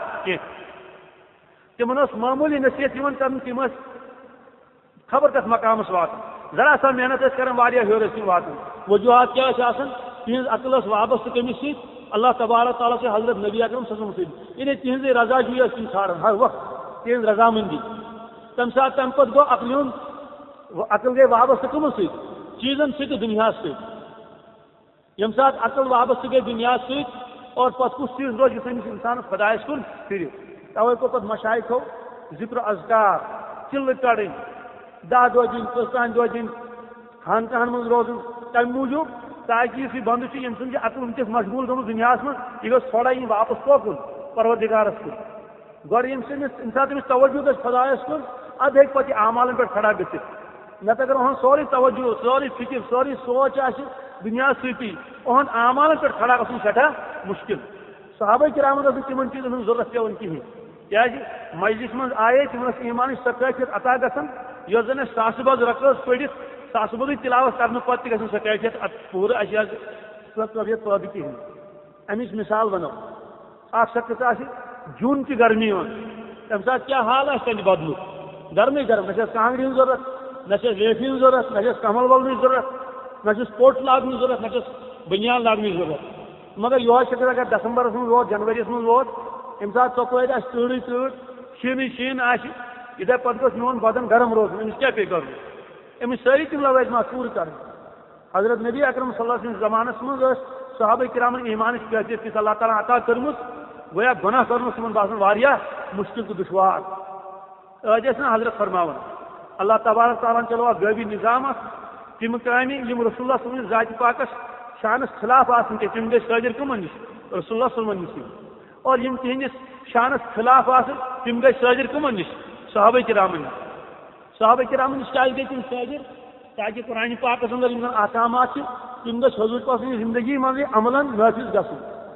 کینٛہہ تمن ٲس معموٗلی نصیحت یِوان کرنہٕ تِم ٲسۍ خبر کتھ مقامس واتان ذرا سا محنت ٲسۍ کران واریاہ ہیوٚر ٲسۍ تِم واتان وجوہات کیٛاہ ٲسۍ آسان تہذ عقل ٲس وابستہ کٔمِس سۭتۍ اللہ تبارک تعالیٰ سے حضرت نبی اکرم صلی اللہ علیہ وسلم سۭتۍ یعنی تہذ رضا جویی ٲسۍ تِم ژھانڈان ہر وقت تہذ رضامندی تمہِ ساتہٕ تمہِ پتہٕ گوٚو عقلہِ ہُنٛد عقل گٔے وابستہ کٔمس سۭتۍ چیٖزن سۭتۍ تہٕ دُنیاہس سۭتۍ ییٚمہِ ساتہٕ عقل وابستہ گٔے دُنیاہس سۭتۍ اور پتہٕ کُس چیٖز روزِ یُس أمِس انسانس خۄدایس کُن پھرِ توے کوٚر پتہٕ مشایخو ذکر اذکار چِلہٕ کڑٕنۍ دہ دۄہ دِنۍ پانٛژتانۍ دۄہ دِنۍ خانقاہن منٛز روزُن تمہِ موٗجوٗب تاکہ یُس یہ بندٕ چھُ ییٚمہِ سُنٛد یہِ عقل ونکیٚس مشغوٗل گوٚمُت دُنیاہس منٛز یہِ گوٚژھ تھوڑا یِن واپس کوکُن پروردگارس کُن گۄڈٕ ییٚمہِ سٕنٛدِس ییٚمہِ ساتہٕ أمِس توجہ گژھِ خۄدایس کُن ادٕ ہیٚکہِ پتہٕ یہِ اعمالن پٮ۪ٹھ کھڑا گٔژھِتھ نتہٕ اگر اُہُنٛد سورُے توجہ سورُے فکر سورُے سونچ آسہِ دُنیاہس سۭتی اُہُنٛد اعمالن پٮ۪ٹھ کھڑا گژھُن سٮ۪ٹھاہ مُشکل صحابہ کرامن ٲس نہٕ تِمن چیٖزن ہٕنٛز ضروٗرت پیٚوان کِہینۍ کیٛازِ مجلس منٛز آیے تِمن ٲس ایمانٕچ سۄ کیفیت عطا گژھان یۄس زن اَسہِ ساسہٕ بد رۄپیہِ پٔرِتھ ساسہٕ بوٚدٕے تلاوت کرنہٕ پتہٕ تہِ گژھِ نہٕ سۄ کیفیت پوٗرٕ اَسہِ حظ سۄ کیفیت پٲدٕ کِہینۍ امِچ مثال ونو اکھ شخص آسہِ جوٗن چہِ گرمی یِوان تمہِ ساتہٕ کیٛاہ حال آسہِ تَتہِ بدلُک گرمٕے گرم نہ چھِ اَسہِ کانٛگرِ ہٕنٛز ضروٗرت نہ چھِ اَسہِ لیفہِ ہٕنٛز ضروٗرت نہ چھِ اَسہِ کمل ولنٕچ ضروٗرت نہ چھُس کوٹ لاگنٕچ ضروٗرت نہ چھُس بنیان لاگنٕچ ضروٗرت مگر یہوے شخص اگر دسمبرس منٛز ووت جنؤریَس منٛز ووت ییٚمہِ ساتہٕ ژۄپٲرۍ آسہِ تۭرٕے تۭر شیٖنٕے شیٖن آسہِ یِتھے پتہٕ گوٚژھ میون بدن گرم روزُن أمِس کیٛاہ پیٚیہِ کرُن أمِس سٲری تِم لوازمات پوٗرٕ کرٕنۍ حضرت نبی اکرم صلی اللہ علیہ وسلم زمانس منٛز ٲس صحابہ کرامن ایمانٕچ کیفیت یۄس اللہ تعالیٰ عطا کٔرمٕژ گویا گۄناہ کرُن اوس تِمن باسان واریاہ مُشکل تہٕ دُشوار ٲدۍ ٲسۍ نا حضرت فرماوان اللہ تبارک تعالیٰ چلو اکھ غٲبی نظام اکھ تِم کامہِ یِم رسول اللہ صلی اللہ علیہ وسلم ذاتِ پاکس شانس خلاف آسن کینٛہہ تِم گٔے صٲدِر کٕمن نِش رسول اللہ صلی اللہ علیہ وسلم نِش اور یِم تِہنٛدِس شانس خلاف آسن تِم گٔے صٲدِر کٕمن نِش صحابہ کرامن نِش صحابہ کرامن نِش کیٛازِ گٔے تِم صٲدِر تاکہ قرآن پاکس اندر یِم زن احکامات چھِ تِم گٔژھ حضوٗر پاک سٕنٛزِ زندگی منٛزٕے عملن نٲفِظ گژھُن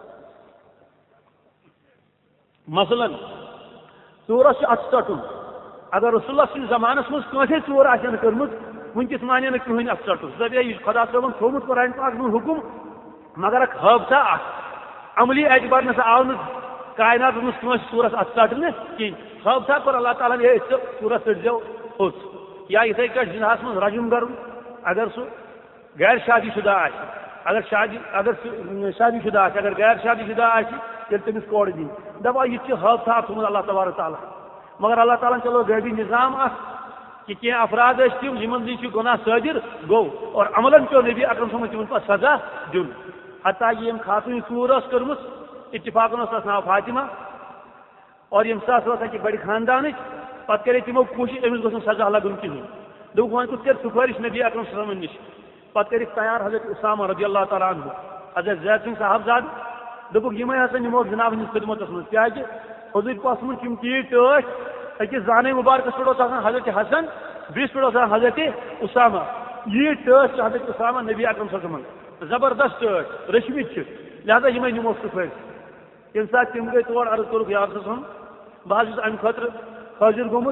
مثلاً ژوٗرس چھُ اتھٕ ژٹُن اگر رسول اللہ سٕنٛدِس زمانس منٛز کٲنٛسے ژوٗر آسہِ نہٕ کٔرمٕژ ونکس مانے نہٕ کٕہٕنۍ اتھٕ ژٹُن سُہ دپہِ ہے یہِ چھُ خۄدا صٲبن تھوٚومُت قرآن پاکس منٛز حُکم مگر اکھ حٲبژا اکھ عملی اعتبار نسا آو نہٕ کائناتس منٛز کٲنٛسہِ ژوٗرس اتھٕ ژٹنہٕ کِہینۍ حٲبژا کوٚر اللہ تعالیٰ ہن ہے ژٕ ژوٗرس ژٔٹزیو ہوٚژ یا یِتھے کٲٹھۍ زِناہس منٛز رجم کرُن اگر سُہ غیر شادی شُدہ آسہِ اگر شادی اگر سُہ شادی شُدہ آسہِ اگر غیر شادی شُدہ آسہِ تیٚلہِ تٔمِس کورِ دِنۍ دپان یہِ تہِ چھُ حٲبژا تھوٚومُت اللہ تبارک تعالیٰ مگر اللہ تعالیٰ ہن چلو غٲبی نظام اکھ کہ کینٛہہ افراد ٲسۍ تِم یِمن نِش چھُ گۄناہ صٲدِر گوٚو اور عملن پیٚو نبی اکرم صلی اللہ علیہ وسلم تِمن پتہٕ سزا دیُن حتیٰ کہِ ییٚمہِ خاتوٗنہِ ژوٗر ٲس کٔرمٕژ اتفاقن اوس تتھ ناو فاطمہ اور ییٚمہِ ساتہٕ ٲس اکہِ بڑِ خاندانٕچ پتہٕ کرے تِمو کوٗشش أمِس گوٚژھ نہٕ سزا لگُن کِہینۍ دوٚپُکھ وۄنۍ کُس کرِ سُفٲرِش نبی اکرم صلی اللہ علیہ وسلم نِش پتہٕ کٔرِکھ تیار حضرت اسامہ رضی اللہ تعالیٰ عنہ حضرت زید سٕنٛدۍ صاحبزادٕ دوٚپُکھ یِمے ہسا نِموکھ جناب ہٕنٛدِس خدمتس منٛز کیٛازِ حضوٗر پاک صٲبن یِم تیٖرۍ ٹٲٹھۍ أکِس زانے مُبارکس پٮ۪ٹھ اوس آسان حضرت حسن بیٚیِس پٮ۪ٹھ اوس آسان حضرت اسامہ ییٖتۍ ٹٲٹھۍ چھِ حضرت اسامہ نبی اکرم صلی اللہ علیہ وسلم زبردست ٹٲٹھۍ رٔچھمٕتۍ چھِ لہذا یِمے نِموکھ سُفٲرِش ییٚمہِ ساتہٕ تِم گٔے تور عرض کوٚرُکھ یا رسول صلی اللہ علیہ وسلم بہٕ حظ چھُس امہِ خٲطرٕ حٲضِر گوٚمُت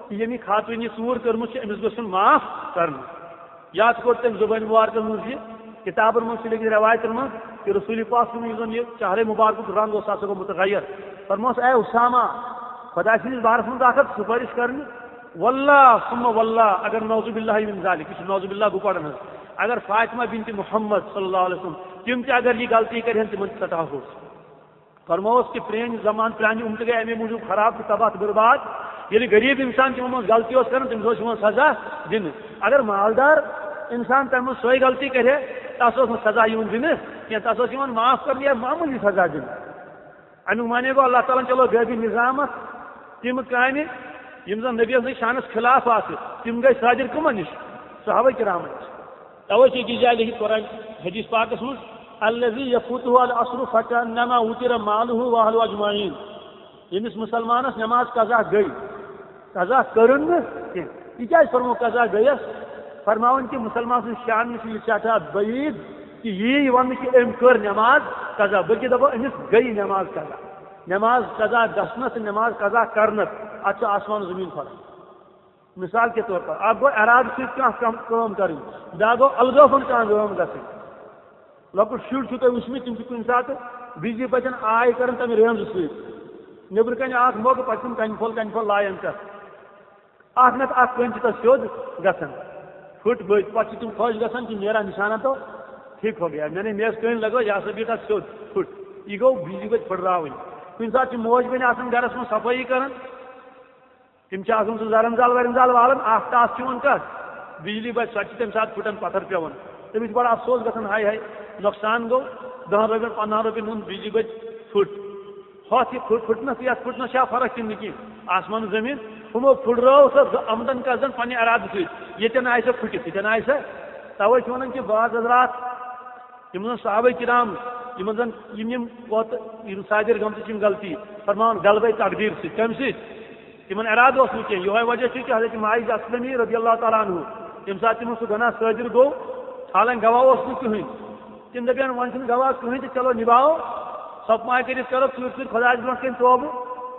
کہ یمی خاتونی ژور کرمت امس گھن معاف کرنا یاد کور تم زبان مبارکن مز یہ کتابن من سے لیکن روایتن من کہ رسول پاک صلی اللہ علیہ وسلم یہ چہرے مبارک رنگ اس ہسا گو متغیر فرموس اے اسامہ خدا سندس بارس من اخ سفارش کرنی واللہ ثم واللہ اگر نعوذ باللہ من ذلک یہ نعوذ باللہ گو پڑھن اگر فاطمہ بنت محمد صلی اللہ علیہ وسلم تم تہ اگر یہ غلطی کرہن تمن سٹا ہو فرموس کہ پرین زمان پرانی امت گئی امی موجود خراب تو تباہ برباد یعنی غریب انسان تمو من غلطی اس کرن تم سو سزا دن اگر مالدار انسان تم سوئی غلطی کرے تس سزا یون دن یا تس معاف کر یا معمولی سزا دن امیک مانے گو اللہ تعالیٰ چلو غیبی نظام تم کامہ یم زن نبی سن شانس خلاف آ تم گئی صادر کمن نش صحابہ کرام توے چھ جائے لکھت قرآن حدیث پاکس مز الذی یفوتہ العصر فکانما وتر مالہ واہلہ اجمعین یمس مسلمانس نماز قضا گئی قضا کرن یہ کیا فرمو قضا گیس فرماون کہ مسلمان سن شان نش یہ سٹھا بعید کہ یہ ون کہ ام کر نماز قضا بلکہ دپو امس گئی نماز قضا نماز قضا گھنس نماز قضا کرنس اتھ آسمان زمین فرق مثال کے طور پر آپ گو اراد سم کریں بیا گو الگوفن کان کام گھن لکٹ شر چھو تھی وچمت تم کن سات بجلی بچن آئے کرن تمہ ریمز ست نبر کن اخ موقع پتہ تم کن پھول کن پھول لائن تک اخ نت اخ کن تس سیود گھن پھٹ بت پتہ تم خوش گھن کہ میرا نشانہ تو ٹھیک ہو گیا میں نے میز کن لگو یہ سا بھی تک سیود پھٹ یہ گو بجلی بت پھٹراون کن سات موج بن آسان گرس من صفائی کران تم سہ زرم زال ورم زال والن اخ ٹاس چون کت بجلی بچ سو تمہ سات پھٹن پتھر پیون تمس بڑا افسوس گھن ہائی ہائی نقصان گو دہن روپین پندہ روپین ہند بجلی بچ پھٹ ہوت یہ پھٹنس یہ پھٹنس کیا فرق تم نی آسمان زمین ہمو پھٹرو سو آمدن قزن پنہ ارادہ ست یہ آئے سا پھٹت یہ آئے سا توے ونان کہ بعض حضرات یم زن صحابہ کرام یم زن یم ووت صادر گمت غلطی فرمان غلبے تقدیر ست کم ست تمن ارادہ اس کی یہ وجہ کہ حضرت معاذ اسلمی رضی اللہ تعالیٰ عنہ یم سات تم سہ گناہ صادر گو حالانکہ گواہ اس کہین تم دپین ون چھ گواہ کہین تو چلو نباؤ سب ماہ کر کرو ژور ژور خدا برو کن توبہ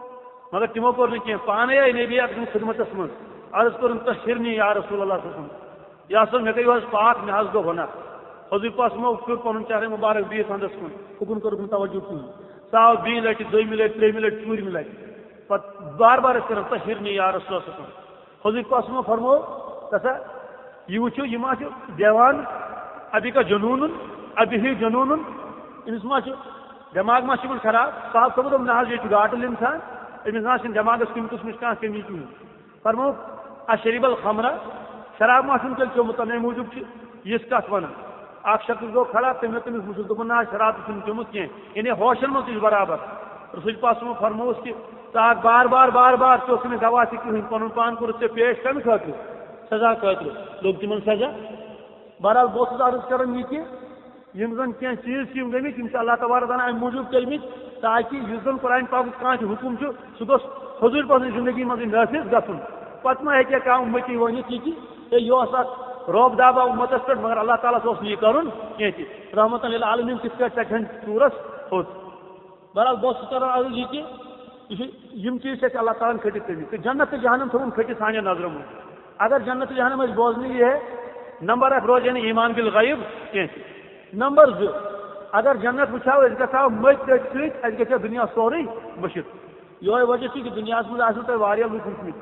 مگر تمو کور نا کی پانے آئی نبی اکرم خدمتس من عرض کرن تشہرنی یا رسول اللہ صلی اللہ علیہ وسلم یا سر مے گئی حظ پاک مے حظ گو گناہ حضور پاس مو پھر پن چہرے مبارک بیس ہندس کن حکم کور توجہ کن سا بی لٹ دم لٹ تریم لٹ ژورم لٹ پتہ بار بار کران تشہرنی یا رسول اللہ صلی اللہ علیہ وسلم حضور پاس مو فرمو تسا یہ وچو یہ ما دیوان ابھی کا جنون ابھی ہی جنون امس ما دماغ ما خراب صاحب صبح دم نہ یہ گاٹل انسان امس نا دماغس کم قسم کھانا کمی کہین فرمو اشریب الخمرہ شراب ما تیل چومت تمے موجود یس کت ونان اخ شخص گو کھڑا تم تمس وچ دپن نا شراب چھ چومت کی یعنی ہوشن من تہ برابر رسول پاک فرموس کہ ژا بار بار بار بار ژٕ اوسُکھ نہٕ گواہ تہِ کٕہٕنۍ پنُن پان کوٚرُتھ ژےٚ پیش کمہِ خٲطرٕ سزا خٲطرٕ لوٚگ تِمن سزا بہرحال بہٕ اوسُس عرض کران یہِ کہِ یم زن کینٛہہ چیٖز چھِ یِم گٔمٕتۍ یِم چھِ اللہ تبارک تعالیٰ امہِ موٗجوٗب کٔرمٕتۍ تاکہِ یُس زن قرآن پاکُک کانٛہہ تہِ حُکُم چھُ سُہ گوٚژھ حضوٗر پاک سٕنٛزِ زندگی منٛزٕے نٲفِظ گژھُن پتہٕ ما ہیٚکہِ کانٛہہ اُمتی ؤنِتھ یہِ کہِ ہے یہِ اوس اکھ روب داب آو اُمتس پٮ۪ٹھ مگر اللہ تعالیٰ اوس نہٕ یہِ کَرُن کینٛہہ تہِ رحمتن للعالمیٖن کِتھ کٲٹھۍ ژَٹہن ژوٗرس ہوٚت بہرحال بہٕ اوسُس کران عرض یہِ کہِ یہ یم چیز سے اللہ تعالیٰ کھٹت تمہیں کہ جنت جہنم تھوڑا کھٹت سانے نظروں میں اگر جنت جہنم اس بوزنی یہ ہے نمبر ایک روز یعنی ایمان بالغیب کیسے نمبر دو اگر جنت وچھاو اس گھا مت تک ست اس گھا دنیا سوری بشت یہ وجہ سے کہ دنیا مز آسو تہ واریاہ لوک وچھمت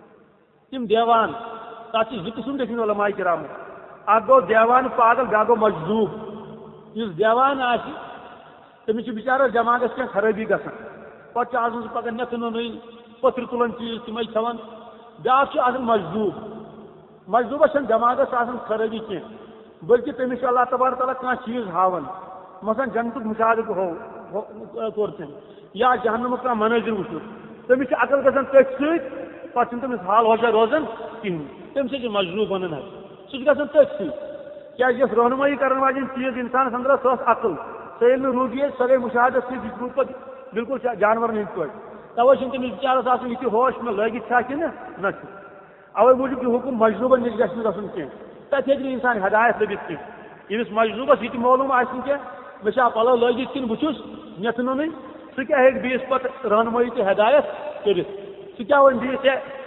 تم دیوان تک زٕ قسم لیکھن علماء کرام اکھ گو دیوان پاگل بیاکھ گو مجذوب اس دیوان آسہِ تٔمِس چھِ بِچارس دٮ۪ماغس کینٛہہ خرٲبی گژھان پتہ آسان سہ پکان نٮ۪تھ نُنٕے پتھر تُلان چیز تمے کھٮ۪وان بیاکھ آسان مجذوب مجذوبس چھنہٕ دٮ۪ماغس آسان خرٲبی کینٛہہ بلکہ تٔمِس چھُ اللہ تبارک تعالیٰ کانٛہہ چیز ہاوان مثلاً جنتُک مُشاہدٕ ہو کوٚر تٔمۍ یا جہنمُک کانٛہہ منٲظر وٕچھُن تٔمِس چھِ عقل گژھان تٔتھۍ سۭتۍ پتہٕ چھُنہٕ تٔمِس حال ہوشا روزان کِہیٖنۍ تَمہِ سۭتۍ چھِ مجذوب ونان حظ سُہ چھُ گژھان تٔتھۍ سۭتۍ کیٛازِ یۄس رہنمٲیی کرن واجیٚنۍ چیٖز اِنسانس أنٛدرٕ سۄ ٲس عقل سۄ ییٚلہِ نہٕ روٗدی سۄ گٔے مُشاہدس سۭتۍ یہِ چھُ پتہٕ بالکل جانورن ہٕنٛدۍ پٲٹھۍ توے چھُنہٕ تٔمِس بِچارس آسان یہِ تہِ ہوش مےٚ لٲگِتھ چھا کِنہٕ نہ چھُ اوے موٗجوٗب چھُ حُکُم مجذوٗبن نِش گژھِ نہٕ گژھُن کینٛہہ تتہِ ہیٚکہِ نہٕ اِنسان ہدایت لٔبِتھ کینٛہہ ییٚمِس مجذوٗبس یہِ تہِ معلوٗم آسہِ نہٕ کینٛہہ مےٚ چھا پلو لٲگِتھ کِنہٕ بہٕ چھُس نٮ۪تھ نُنٕے سُہ کیٛاہ ہیٚکہِ بیٚیِس پتہٕ رہنمٲیی تہٕ ہدایت کٔرِتھ سُہ کیٛاہ وَنہِ بیٚیِس ہے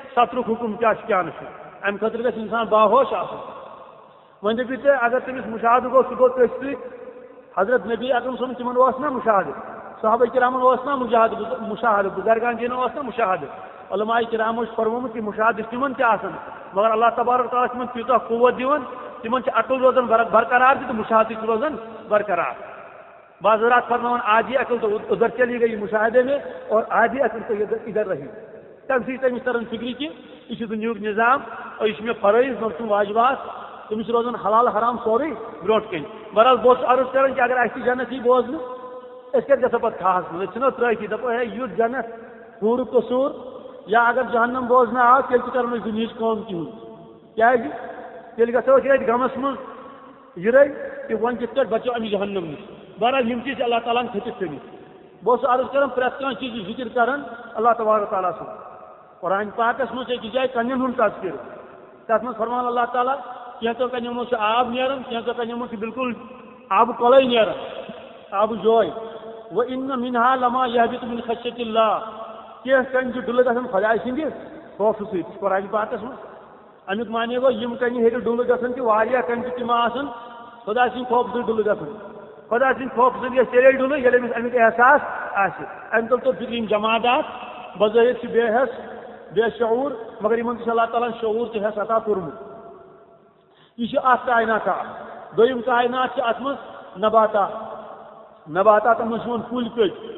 سترک حکم کیا کیا ام خاطر گژھِ انسان باہوش آسُن وۄنۍ دٔپِو تُہۍ اگر تٔمِس مُشاہدٕ گوٚو سُہ گوٚو تٔتھۍ سۭتۍ حضرت نبی اکرم صٲبن تِمن اوس نا مُشاہدٕ صحابہ کرامن اوس نا مُشاہدٕ مُشاہدٕ بُزرگان دیٖنن اوس نا مُشاہدٕ علماء کرامو چھُ فرمومُت یہِ مُشاہدٕ چھُ تِمن تہِ آسان مگر اللہ تبارک تعالیٰ چھُ تِمن تیوٗتاہ قوت دِوان تِمن چھِ عقل روزان برقرار تہِ تہٕ مُشاہدٕ چھُ روزان برقرار بعض حضرات فرماوان آدھی عقل تو ادھر چلی گئی مشاہدے میں اور آدھی عقل تو ادھر رہی تمہِ سۭتۍ تٔمِس تران فکرِ کہِ یہِ چھُ دُنیہُک نظام اور یہِ چھُ مےٚ فرٲیض مےٚ چھُم واجبات تٔمِس چھُ روزان حلال حرام سورُے برونٛٹھ کَنۍ بہرحال بہٕ اوسُس عرض کران کہِ اگر اَسہِ تہِ جنت یی بوزنہٕ أسۍ کَتہِ گژھو پَتہٕ کھاہَس منٛز أسۍ چھِنہ ترٛٲیتھٕے دَپو ہے یُتھ جنت پوٗرٕ قصوٗر یا اگر جہنم بوزنہٕ آو تیٚلہِ تہِ کرو أسۍ دُنہِچ کٲم کِہیٖنۍ کیٛازِ تیٚلہِ گژھو أسۍ ییٚتہِ غمَس منٛز یِرے تہِ وۄنۍ کِتھ کٲٹھۍ بچو اَمہِ جہنم نِش بہرحال یِم چیٖز چھِ اللہ تعالیٰ ہن کھٔٹِتھ تھٲمٕتۍ بہٕ اوسُس عرض کران پرٛٮ۪تھ کانٛہہ چیٖز ذِکر کران اللہ تبارک تعالیٰ سُنٛد قرآن پاکس منٛز چھِ أکِس جایہِ کَنٮ۪ن ہُنٛد تذکِر تَتھ منٛز فرمان اللہ تعالیٰ کینٛژو کَنٮ۪و منٛز چھُ آب نیران کینٛژو کَنٮ۪و منٛز چھُ بالکل آبہٕ کۄلَے نیران آبہٕ جوے وۄنۍ اِنَّ مِنہا لما یہبِطُ مِن خشیۃ اللہ کینٛہہ کَنہِ چھِ ڈُلہٕ گژھان خۄداے سٕنٛدِ خوفہٕ سۭتۍ قرآن پاکس منٛز امیُک معنی گوٚو یِم کَنہِ ہیٚکہِ ڈُلہٕ گژھان تہِ واریاہ کَنہِ چھِ تِم آسان خۄدا سٕنٛدِ خوفہٕ سۭتۍ ڈُلہٕ گژھان خۄدا سٕنٛدِ خوفہٕ سۭتۍ گژھِ تیٚلے ڈُلہٕ ییٚلہِ أمِس امیُک احساس آسہِ اَمہِ تل توٚر فِکرِ یِم جماعات بظٲہِر چھِ بے حٮ۪س بے شعوٗر مگر یِمن تہِ چھُ اللہ تعالیٰ ہن شعوٗر تہِ حٮ۪س عطا کوٚرمُت یہِ چھِ اکھ کاینات اکھ دوٚیِم کاینات چھِ اتھ منٛز نباتات نباتاتن منٛز چھِ یِوان کُلۍ کٔٹۍ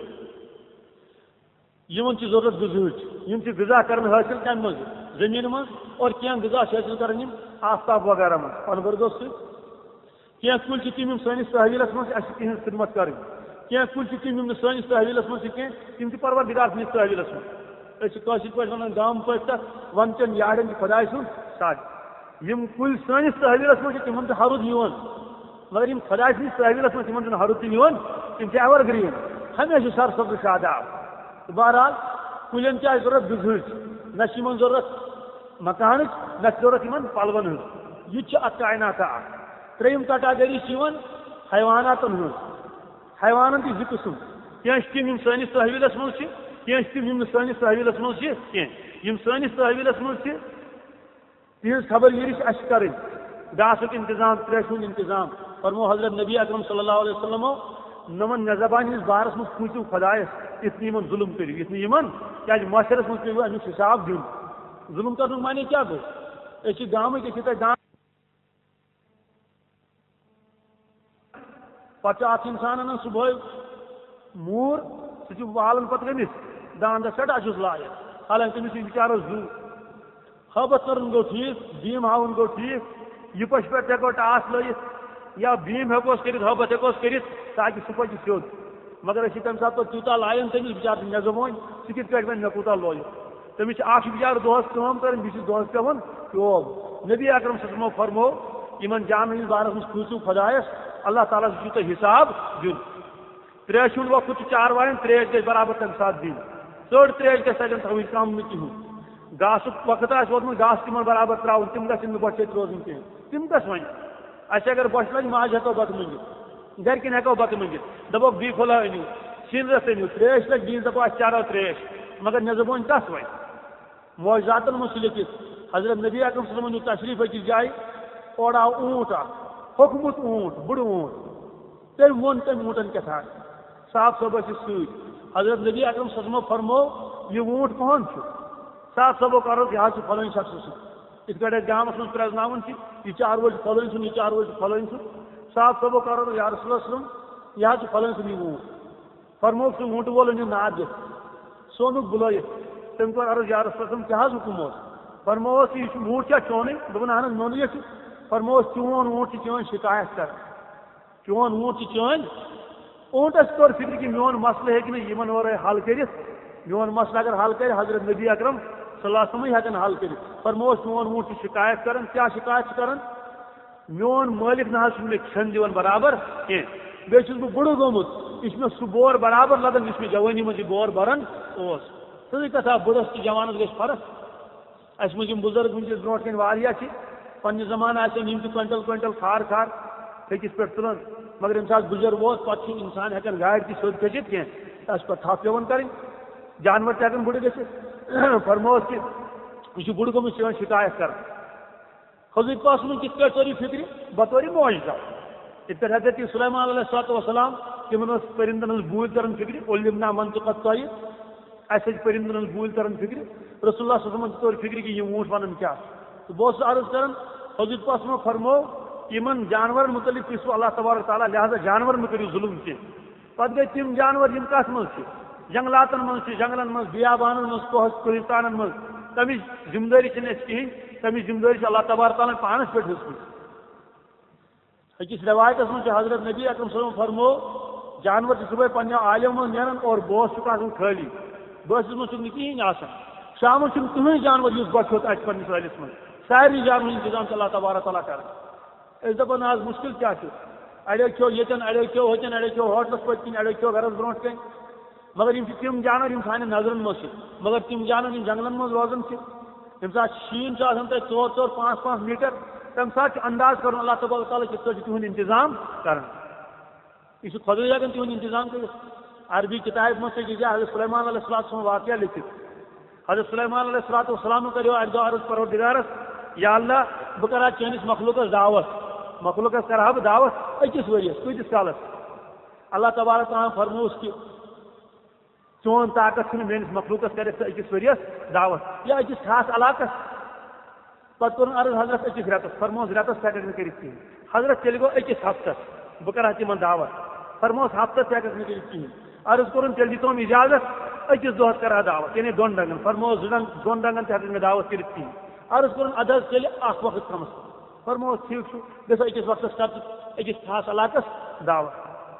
یِمن چھِ ضروٗرت غذہٕچ یِم چھِ غذا کران حٲصِل کمہِ منٛز زٔمیٖنہِ منٛز اور کینٛہہ غذا چھِ حٲصِل کران یِم آفتاب وغیرہ منٛز پنہٕ سۭتۍ کینٛہہ کُلۍ چھِ تِم یِم سٲنِس تحویٖلس منٛز چھِ اَسہِ چھِ تِہنٛز خدمت کرٕنۍ کینٛہہ کُلۍ چھِ تِم یِم نہٕ سٲنِس تحویٖلس منٛز چھِ کینٛہہ تِم چھِ پروردگار سٕنٛدِس تحویٖلس منٛز أسۍ چھِ کٲشِر پٲٹھۍ ونان گامہٕ پٲٹھۍ تتھ ون چٮ۪ن یارٮ۪ن چھِ خۄداے سُنٛد سَگ یِم کُلۍ سٲنِس تحویٖلس منٛز چھِ تِمن چھُ ہرُد یِوان مگر یِم خۄداے سٕنٛدِس تحویٖلس منٛز تِمن چھُنہٕ ہرُد تہِ یِوان تِم چھِ ایور گریٖن ہمیشہِ سرسبز شاداب تہٕ بہرحال کُلٮ۪ن چھِ اَسہِ ضروٗرت غذہٕچ نہ چھِ یِمن ضروٗرت مکانٕچ نہ چھِ ضروٗرت یِمن پلون ہٕنٛز یہِ تہِ چھِ اکھ کایناتا اکھ ترٛیٚیِم کیٹاگٔری چھِ یِوان حیواناتن ہٕنٛز حیوانن تہِ زٕ قٕسٕم کینٛہہ چھِ تِم یِم سٲنِس تحویٖلس منٛز چھِ کینٛہہ چھِ تِم یِم نہٕ سٲنِس تحویٖلس منٛز چھِ کینٛہہ یِم سٲنِس تحویٖلس منٛز چھِ تِہنٛز خبرگیٖری چھِ اَسہِ کَرٕنۍ گاسُک انتظام تریشہِ ہُنٛد انتظام فرمو حضرت نبی اکرم صلی اللہ علیہ وسلمو نۄمن مےٚ زبانہِ ہٕنٛدِس بارس منٛز کھوٗژِو خۄدایس یِتھ نہٕ یِمن ظُلم کٔرِو یِتھ نہٕ یِمن کیٛازِ معاشرس منٛز پیٚوٕ امیُک حِساب دیُن ظُلم کرنُک معنی کیٛاہ گوٚو أسۍ چھِ گامٕکۍ أسۍ چھِ تۄہہِ گام پتہٕ چھُ اکھ انسان انان صبحٲے موٗر سُہ چھُ والان پتہٕ کٔمِس داندس سٮ۪ٹھاہ چھُس لایان حالانکہِ تٔمِس چھُ بِچارس زُو ہٲبت کرُن گوٚو ٹھیٖک بیٖم ہاوُن گوٚو ٹھیٖک یِپَش پٮ۪ٹھ ہٮ۪کو ٹاس لٲیِتھ یا بیٖم ہٮ۪کوس کٔرِتھ ہٲبت ہٮ۪کوس کٔرِتھ تاکہِ سُہ پَکہِ سیوٚد مگر أسۍ چھِ تَمہِ ساتہٕ پتہٕ تیوٗتاہ لایان تٔمِس بِچارٕ مےٚ زوٚموٚن ژٕ کِتھ کٲٹھۍ وَنہِ مےٚ کوٗتاہ لویُکھ تٔمِس چھِ اکھ چھُ بِچارٕ دۄہس کٲم کران بیٚیہِ چھُس دۄہس پیٚوان چوب نبی اکرم صلی اللہ علیہ وسلمو فرمو یِمن جانن ہٕنٛدِس بارس منٛز کھوٗژِو خۄدایس اللہ تعالیٰ ہس چھُو تۄہہِ حِساب دیُن تریشہِ ہُنٛد وقت چھُ چاروایَن تریش گژھِ برابر تَمہِ ساتہٕ دِنۍ ژٔر تریش گژھِ تَتٮ۪ن تھاوٕنۍ کم نہٕ کِہیٖنۍ گاسُک وقت آسہِ ووتمُت گاسہٕ تِمن برابر تراوُن تِم گژھن نہٕ بۄچھِ ییٚتہِ روزٕنۍ کینٛہہ تِم کَس وۄنۍ اَسہِ اگر بۄچھِ لگہِ ماجہِ ہٮ۪کو بتہٕ منٛگِتھ گرِکٮ۪ن ہٮ۪کو بتہٕ منٛگِتھ دپوکھ بی پھولا أنِو سِنۍ رَژھ أنِو تریش لگہِ دِنۍ دپو اَسہِ چارو تریش مگر مےٚ زبٲنۍ کَس وۄنۍ معجزاتن منٛز چھُ لیکھِتھ حضرت نبی اکرم صلی اللہ علیہ وسلم نیوٗ تشریٖف أکِس جایہِ اورٕ آو اوٗنٹ اکھ ہوٚکھمُت اوٗنٹ بٕڑٕ اوٗنٹ تٔمۍ ووٚن تٔمۍ اوٗنٹن کیٛاہ صاحب صٲب ٲسِس سۭتۍ حضرت نبی اکرم صلی اللہ علیہ وسلم فرمو یہِ اوٗنٹ کٕہُنٛد چھُ صاحب صٲبو کَرُس یہِ حظ چھُ فلٲنۍ شخصہٕ سُنٛد یِتھ کٲٹھۍ اَسہِ گامَس منٛز پرٛزناوُن چھِ یہِ چاروٲے چھُ فلٲنۍ سُنٛد یہِ چاروٲے چھُ فلٲنۍ سُنٛد صاحب صٲبو کَرُس یا رسول اللہ صلی یہِ حظ چھُ فلٲنۍ سُنٛد یہِ اوٗنٹ فرموکھ سُہ اوٗنٹہٕ وول أنِو ناد دِتھ سُہ اوٚنُکھ بُلٲیِتھ تٔمۍ کوٚر عرض یا رسول اللہ کیٛاہ حظ حُکُم اوس فرمووس یہِ چھُ اوٗنٹ چھا چونُے دوٚپُن اہن حظ میونٕے چھُ فرمووس چون اوٗنٹ چھُ چٲنۍ شِکایت کران چون اوٗنٹ چھُ چٲنۍ اوٗنٹس توٚر فِکرِ کہِ میون مسلہٕ ہیٚکہِ نہٕ یِمن ورٲے حل کٔرِتھ میون مسلہٕ اگر حل کرِ حضرت نبی اکرم صلی اللہ علیہ وسلمٕے ہٮ۪کن حل کٔرِتھ فرمووس میون اوٗنٹ چھُ شِکایت کران کیٛاہ شِکایت چھُ کران میون مٲلِک نہ حظ چھُنہٕ مےٚ کھٮ۪ن دِوان برابر کینٛہہ بیٚیہِ چھُس بہٕ بُڑٕ گوٚمُت یہِ چھُ مےٚ سُہ بور برابر لگان یُس مےٚ جوٲنی منٛز یہِ بور بران اوس سیٚودُے کتھا بُڑس تہٕ جوانس گژھِ فرق اَسہِ منٛز یِم بُزرگ وٕنکیٚس برونٛٹھ کَنہِ واریاہ چھِ پننہِ زمانہٕ آسن یِم تہِ کویِنٹل کویِنٹل کھار کھار أکِس پٮ۪ٹھ تُلان مگر ییٚمہِ ساتہٕ گُزر ووت پتہٕ چھُ اِنسان ہٮ۪کان گاڑِ تہِ سیوٚد کھٔسِتھ کینٛہہ تَتھ چھِ پتہٕ تھپھ پیٚوان کَرٕنۍ جانور تہِ ہٮ۪کان بُڑٕ گٔژھِتھ فرمووس کہِ یہ بڑھ گومت شکایت کر حضرت پاک کت پہ توری فکر بطور معجزہ ات پہ حضرت سلیمان علیہ الصلوۃ والسلام تمن پرندن ہز بوٗلۍ تران فکر علمنا منطق الطیر اس پرندن ہز بوٗلۍ تران فکر رسول اللہ صلی اللہ علیہ وسلم طور فکر کہ یہ اونٹ ونن کیا تو بہت سا عرض کران حضرت پاک فرمو یمن جانور متعلق پیسو اللہ تبارک تعالیٰ لہذا جانور مہ کریو ظلم کی پتہ گئی تم جانور یم کت من جنگلاتن من جنگلن من بیابانن من کوہستانن من تمچ ذمہ داری چھ کہین تمچ ذمہ داری اللہ تبارک تعالیٰ پانس پہ ہزم أکس روایتس من حضرت نبی اکرم صلی اللہ علیہ وسلم فرمو جانور صبح پنہ عالم من نیران اور بوس آسان خالی بوسس من کہین آسان شام کہین جانور اس گوٹ ات پنس ولس من سارے جانور انتظام اللہ تبارک تعالیٰ کر اس دپان آج مشکل کیا اڑو کھو یتن اڑو کھو ہوتن اڑو کھو ہوٹلس پت کن اڑو کھو گرس برو کن مگر یم تم جانور یم سان نظرن مز مگر تم جانور یم جنگلن مز روزان یم سات شین آسان تر ژور ژور پانچ پانچ میٹر تم سات انداز کر اللہ تبارک تعالیٰ کت پہ تہد انتظام کر یہ خدے ہیکن تہد انتظام کر عربی کتاب مز حضرت سلیمان علیہ السلام واقعہ لکھت حضرت سلیمان علیہ الصلوۃ والسلام کرو اکہ دہ عرض پروردگارس یا اللہ بہ کرا چانس مخلوقس دعوت مخلوقس کرا بہ دعوت اکس ورس کتس کالس اللہ تبارک تعالیٰ فرموس کہ چون طاقت میس مخلوقس کر اکس ورس دعوت یا اکس خاص علاقس پتہ کور عرض حضرت اکس رتس فرموس رتس ہیکھ نہ کر کہین حضرت تیل گو اکس ہفتس بہ کرا تمن دعوت فرموس ہفتس ہیکھ نہ کر کہین عرض کورن تیل دتم اجازت اکس دہس کرا دعوت یعنی دون ڈنگن فرموس دون ڈنگن تہ ہیکھ دعوت کر کہین عرض کورن ادھس تیل اخ وقت کمس فرموس ٹھیک گھو اکس وقتس کر اکس خاص علاقس دعوت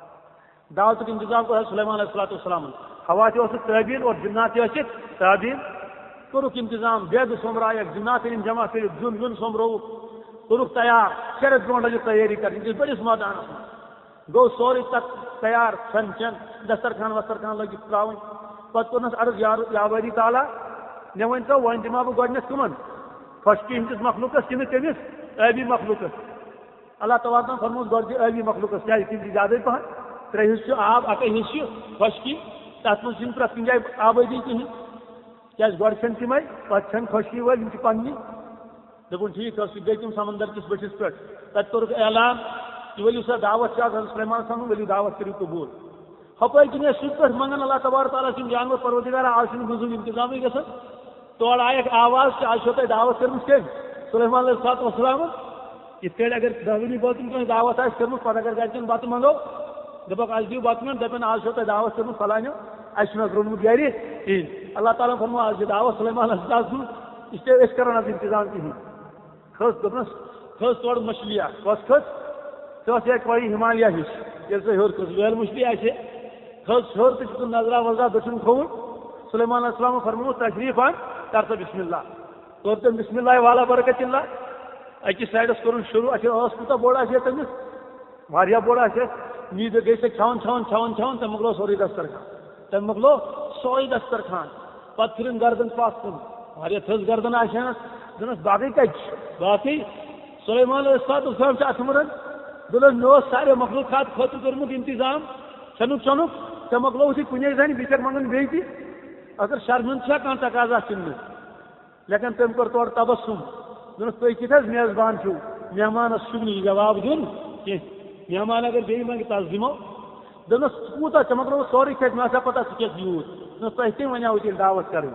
دعوت انتظام کور سلیمان علیہ الصلوۃ والسلام ہوا تہ تعبین اور جنات تہ تعبین کورک انتظام بیگ سومرائک جنات جمع کر زن ون سومرو کورک تیار شرط برو لگی تیاری کر بڑس میدانس من گو سوری تک تیار کھن چین دسترخان وسترخان لگی تراؤن پتہ کورنس عرض یا باری تعالیٰ مے ون تو ون دما بہ گۄڈنیتھ کمن خشکی ہندس مخلوقس کن کمس ابی مخلوقس اللہ تعالیٰ فرموس گۄڈٕ دِ ابی مخلوقس کیا تم زیادہ پہن ترے حصہ آب اکے حصہ خشکی تر من پریت کن جائے آبادی کہین کیا گۄڈٕ چھن تمے پتہ چھن خشکی ول پننی دپن ٹھیک گئی تم سمندر کس بٹھس پہ تب کورک اعلان کہ ؤلو سا دعوت حضرت سلیمان صاحب ؤلو دعوت کرو قبول ہپٲرۍ کن سی پہ منگان اللہ تبارک تعالیٰ سم جانور پروردگار آج غذہُک انتظام گژھان تور آیک آواز کہ آج چھو تۄہہِ دعوت کٔرمٕژ کٔمۍ سلیمان علیہ الصلوۃ والسلام یِتھ کٔنۍ اگر دہوٕنی بٲژن کٲنٛسہِ دعوت آسہِ کٔرمٕژ پتہٕ اگر گرِکٮ۪ن بتہٕ منگو دپکھ اَسہِ دِیِو بتہٕ میون دپن آز چھو تۄہہِ دعوت کٔرمٕژ فلٲنیو اَسہِ چھُنہٕ حظ روٚنمُت گرِ کِہیٖنۍ اللہ تعالیٰ فرمو آز چھِ دعوت سلیمان علیہ السلام یہِ چھِ أسۍ کران حظ انتظام کِہیٖنۍ کھٔژ دوٚپنس کھٔژ تورٕ مچھلی اکھ کۄس کھٔژ سۄ ٲس ییٚتہِ پایی ہمالیہ ہِش ییٚلہِ سۄ ہیوٚر کھٔژ ویل مچھلی آسہِ کھٔژ ہیوٚر تہٕ چھُ نظرا وظرا دٔچھُن کھووُر سلیمان علیہ السلام فرمووُس تشریٖف ان کر سا بسم اللہ کور تم بسم اللہ والا برکت اللہ اکس سائڈس کورن شروع اچھا ٲس کوٗتاہ بوٚڑ آسہِ ہے تٔمِس واریاہ بوٚڑ آسہِ ہے نیٖدٕر گٔے سۄ کھٮ۪وان کھٮ۪وان کھٮ۪وان کھٮ۪وان تٔمۍ مۄکلو سورُے دسترخان تٔمۍ مۄکلو سورُے دسترخان پتہٕ پھِرٕن گردن پتھ کُن واریاہ تھٔز گردن آسہِ ہنس دوٚپنس باقٕے کتہِ چھِ باقٕے سلیمان علیہ الصلوۃ والسلام چھِ اتھٕ منٛز دوٚپنس مےٚ اوس ساروے مخلوقات خٲطرٕ کوٚرمُت انتظام کھٮ۪نُک چٮ۪نُک ژےٚ مۄکلووُتھٕے کُنے زنہِ بِچر منگن بیٚیہِ تہِ اگر شرمنٛد چھا کانٛہہ تقاضا کِنہٕ لیکن تٔمۍ کوٚر تورٕ تبسُم دوٚپنس تُہۍ کِتھ حظ میزبان چھِو مہمانس چھُنہٕ یہِ جواب دیُن کینٛہہ مہمان اگر بیٚیہِ منگہِ تس دِمو دوٚپنس ژٕ کوٗتاہ ژےٚ مۄکلووُتھ سورُے کھٮ۪تھ مےٚ آسیا پتہ ژٕ کیٛاہ یوٗت دوٚپنس تۄہہِ کٔمۍ وَنیٛاوُ تیٚلہِ دعوت کَرٕنۍ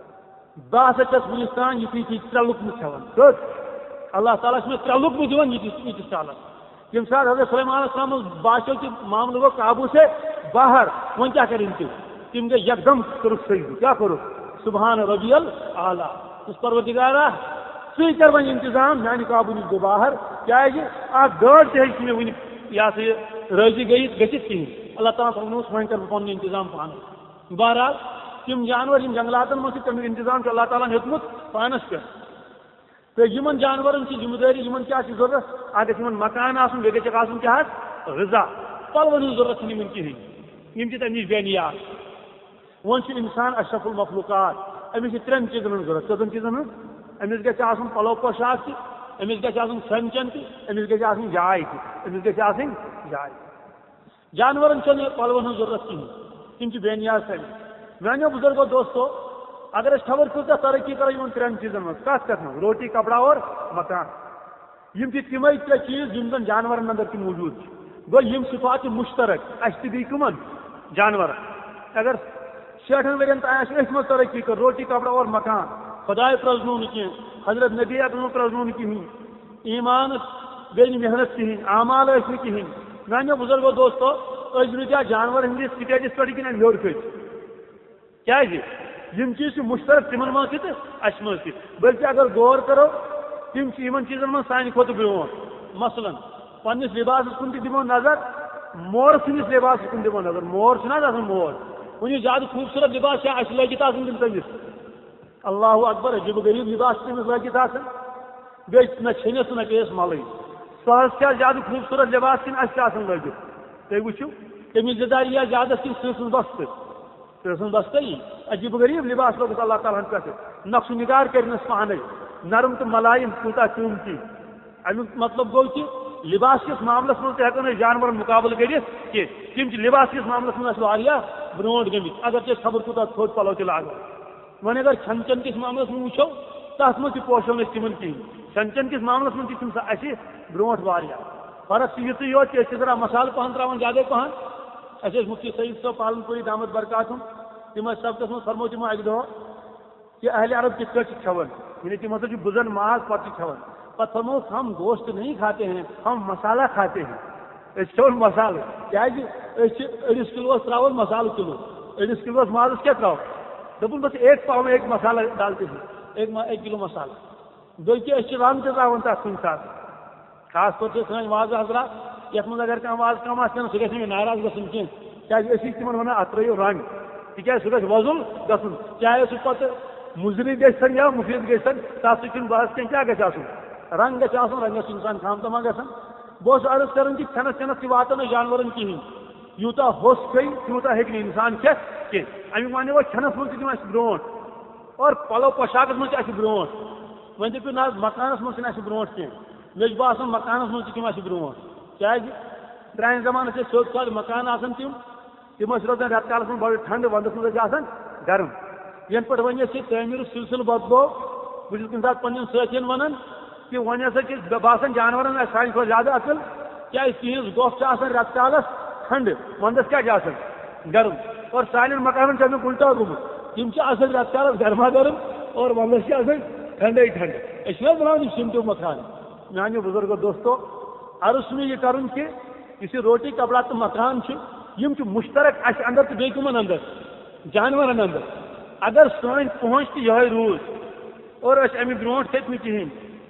بہٕ ہسا چھَس وُنیُک تام یِتھُے یِتھُے ترٛےٚ لُقمہٕ کھٮ۪وان کٔژ اللہ تعالیٰ چھُ مےٚ ترٛےٚ لُقمہٕ دِوان ییٖتِس ییٖتِس کالس ییٚمہِ ساتہٕ حضرت سلیمان علیہ السلام باسیو کہ معاملہٕ گوٚو قابوٗ سے باہر وۄنۍ کیٛاہ کَرن تِم تِم گٔے یکدم کوٚرُکھ سجدٕ کیٛاہ کوٚرُکھ سبحان ربی العالیٰ یُس پروردگارا ژٕے کر وۄنۍ انتظام میانہِ قابوٗ نِش گوٚو باہر کیٛازِ اکھ گٲڑ تہِ ہیٚکہِ مےٚ وٕنہِ یہِ ہسا یہِ رٲضی گٔیِتھ گٔژھِتھ کِہیٖنۍ اللہ تعالیٰ فرمووُس وۄنۍ کر بہٕ پنُن انتظام پانے بہرحال تِم جانور یِم جنگلاتن منٛز چھِ تمیُک انتظام چھُ اللہ تعالیٰ ہن ہیوٚتمُت پانس پٮ۪ٹھ تہٕ یِمن جانورن چھِ ذمہٕ دٲری یِمن کیٛاہ چھِ ضروٗرت اکھ گژھِ یِمن مکان آسُن بیٚیہِ گژھٮ۪کھ آسُن کیٛاہ حظ غذا پلون ہٕنٛز ضروٗرت چھنہٕ یِمن کِہیٖنۍ یِم چھِ تمہِ نِش بے نیاز وۄنۍ چھُ انسان اشرف المخلوقات أمِس چھِ ترٛٮ۪ن چیٖزن ہٕنٛز ضروٗرت کٔژن چیٖزن ہٕنٛز أمِس گژھِ آسُن پلو پوشاک تہِ أمِس گژھِ آسُن کھٮ۪ن چٮ۪ن تہِ أمِس گژھِ آسٕنۍ جاے تہِ أمِس گژھِ آسٕنۍ جاے جانورن چھنہٕ پلون ہٕنٛز ضروٗرت کِہیٖنۍ تِم چھِ بے نیاز سٲری میانیو بزرگو دوستو اگر اس خبر کۭژاہ ترقی کرو یِمن ترٛٮ۪ن چیٖزن منٛز کتھ کتھ منٛز روٹی کپڑا اور مکان یم چھِ تِمے ترٛےٚ چیٖز یِم زن جانورن اندر تہِ موٗجوٗد چھِ گوٚو یِم صفات چھِ مشترک اَسہِ تہِ بیٚیہِ کٕمن جانورن اگر شیٹھن ؤرین تام آسہِ أتھۍ منٛز ترقی کر روٹی کپڑا اور مکان خداے پرٛزنوو نہٕ کینٛہہ حضرت نبی اکرم پرٛزنوو نہٕ کِہیٖنۍ ایمان گٔے نہٕ محنت کِہیٖنۍ اعمال ٲسۍ نہٕ کِہیٖنۍ میانیو بُزرگو دوستو أسۍ روٗدۍ اَتھ جانور ہٕنٛدِس سِٹیجس پٮ۪ٹھ کِنہٕ ہیوٚر کھٔتۍ کیازِ یم چیٖز چھِ مشترک تِمن منٛز تہِ تہٕ اَسہِ منٛز تہِ بٔلکہِ اگر غور کرو تِم چھِ یِمن چیٖزن منٛز سانہِ کھۄتہٕ برونٛٹھ مثلاً پننِس لباسس کُن تہِ دِمو نظر مور سٕنٛدِس لباسس کُن دِمو نظر مور چھُنہ حظ آسان مور کُنہِ زیادٕ خوٗبصوٗرت لباس چھا اَسہِ لٲگِتھ آسان تِم تٔمِس اللہ اکبر عجیب غریٖب لباس چھِ تٔمِس لٲگِتھ آسان بیٚیہِ نہ چھٔنِتھ نہ پیٚیَس ملٕے سۄ حظ چھا زیادٕ خوٗبصوٗرت لباس کِنہٕ اَسہِ چھِ آسان لٲگِتھ تُہۍ وٕچھِو تٔمِس زِدار یا زیادس کِنہٕ سٕہ سٕنٛز بستہٕ سٕہ سٕنٛز بستہٕ یی عجیب غریٖب لباس لوگُس اللہ تعالیٰ ہن پٮ۪ٹھٕ نقشہٕ نِگار کٔرنَس پانے نرم تہٕ ملایِم کوٗتاہ قۭمتی امیُک مطلب گوٚو کہِ لباس کِس معاملس منٛز تہِ ہٮ۪کو نہٕ أسۍ جانورن مُقابلہٕ کٔرِتھ کینٛہہ تِم چھِ لباس کِس معاملس منٛز اَسہِ واریاہ برونٛٹھ گٔمٕتۍ اگر تہِ أسۍ خبر کوٗتاہ تھوٚد پلو تہِ لاگو وۄنۍ اگر کھٮ۪ن چٮ۪ن کِس معاملس منٛز وٕچھو تتھ منٛز تہِ پوشو نہٕ أسۍ تِمن کِہیٖنۍ کھٮ۪ن چٮ۪ن کِس معاملس منٛز تہِ تِم اَسہِ برونٛٹھ واریاہ فرق چھِ یِژٕے یوت کہِ أسۍ چھِ ذرا مسالہٕ پہن تراوان زیادے پہن اَسہِ ٲسۍ مفتی سعید صٲب پالن پوری دامت برکاتہم تِم ٲسۍ سبقس منٛز فرمو تِمو اکہِ دۄہ کہ اہل عرب کِتھ کٲٹھۍ چھِ کھٮ۪وان یعنی تِم ہسا چھِ بُزن ماز پتہٕ چھِ کھٮ۪وان پتہٕ فرمو ہم گوشت نہیں کھاتے ہیں ہم مسالہ کھاتے ہیں أسۍ کھٮ۪وان مسالہٕ کیازِ أسۍ چھِ أڑِس کِلوٗوس تراوان مسالہٕ کِلوٗ أڑِس کِلوٗوس مازس کیٛاہ تراوو دوٚپُن بس ایک پاو ایک مسالہ ڈالتے ہیں ایک ایک کِلوٗ مسالہ گوٚو کہِ أسۍ چھِ رنگ تہِ تراوان تتھ کُنہِ ساتہٕ خاص طور چھِ سٲنۍ وازٕ حضرات یتھ منٛز اگر کانٛہہ وازٕ کم آسہِ کران سُہ گژھِ نہٕ مےٚ ناراض گژھُن کینٛہہ کیازِ أسۍ چھِ تِمن ونان اتھ ترٲیِو رنگ تِکیازِ سُہ گژھِ وۄزُل گژھُن چاہے سُہ پتہٕ مُضرِ گژھن یا مُفیٖد گژھن تتھ سۭتۍ چھُنہٕ بحث کینٛہہ کیٛاہ گژھِ آسُن رنگ گژھِ آسُن رنگس چھُ انسان خامتہٕ ما گژھان بہٕ اوسُس عرض کران کہِ کھٮ۪نس چٮ۪نس تہِ واتان أسۍ جانورن کِہیٖنۍ یوٗتاہ ہوٚس کھیٚیہِ تیوٗتاہ ہیٚکہِ نہٕ انسان کھٮ۪تھ کینٛہہ امیُک معنی گوٚو کھٮ۪نس منٛز تہِ تِم اَسہِ برونٛٹھ اور پلو پۄشاکس منٛز تہِ اَسہِ برونٛٹھ وۄنۍ دٔپِو نہ حظ مکانس منٛز چھِنہٕ اَسہِ برونٛٹھ کینٛہہ مےٚ چھُ باسان مکانس منٛز تہِ تِم اَسہِ برونٛٹھ کیازِ پرانہِ زمانس ٲسۍ سیوٚد سادٕ مکان آسان تِم تِم ٲسۍ روزان رٮ۪تہٕ کالس منٛز بڑٕ ٹھنڈٕ ونٛدس منٛز ٲسۍ آسان گرم ینہٕ پٮ۪ٹھ وۄنۍ اَسہِ یہِ تعمیٖرُک سلسلہٕ بدلوو بہٕ چھُس کُنہِ ساتہٕ پنٕنٮ۪ن سٲتھین ونان کہ وۄنۍ ہسا چھِ باسان جانورن آسہِ سانہِ کھۄتہٕ زیادٕ اصل کیازِ تِہنٛز گۄپھ چھِ آسان رٮ۪تہٕ کالس ٹھنڈٕ ونٛدس کیٛاہ چھِ آسان گرم اور سانٮ۪ن مکانن چھُ امیُک الٹا گوٚمُت تِم چھِ آسان رٮ۪تہٕ کالس گرما گرم اور ونٛدس چھِ آسان ٹھنڈے ٹھنڈٕ أسۍ چھِنہ بناوان یِم سِمٹِو مکان میانیو بُزرگو دوستو عرض چھُ مےٚ یہِ کرُن کہِ یُس یہِ روٹی کپڑا تہٕ مکان چھُ یِم چھِ مُشترک اَسہِ اندر تہٕ بیٚیہِ کٕمن اندر جانورن اندر اگر سٲنۍ پہنچ تہِ یِہوے روٗز اور أسۍ امہِ برونٛٹھ کھٔتۍ نہٕ کِہیٖنۍ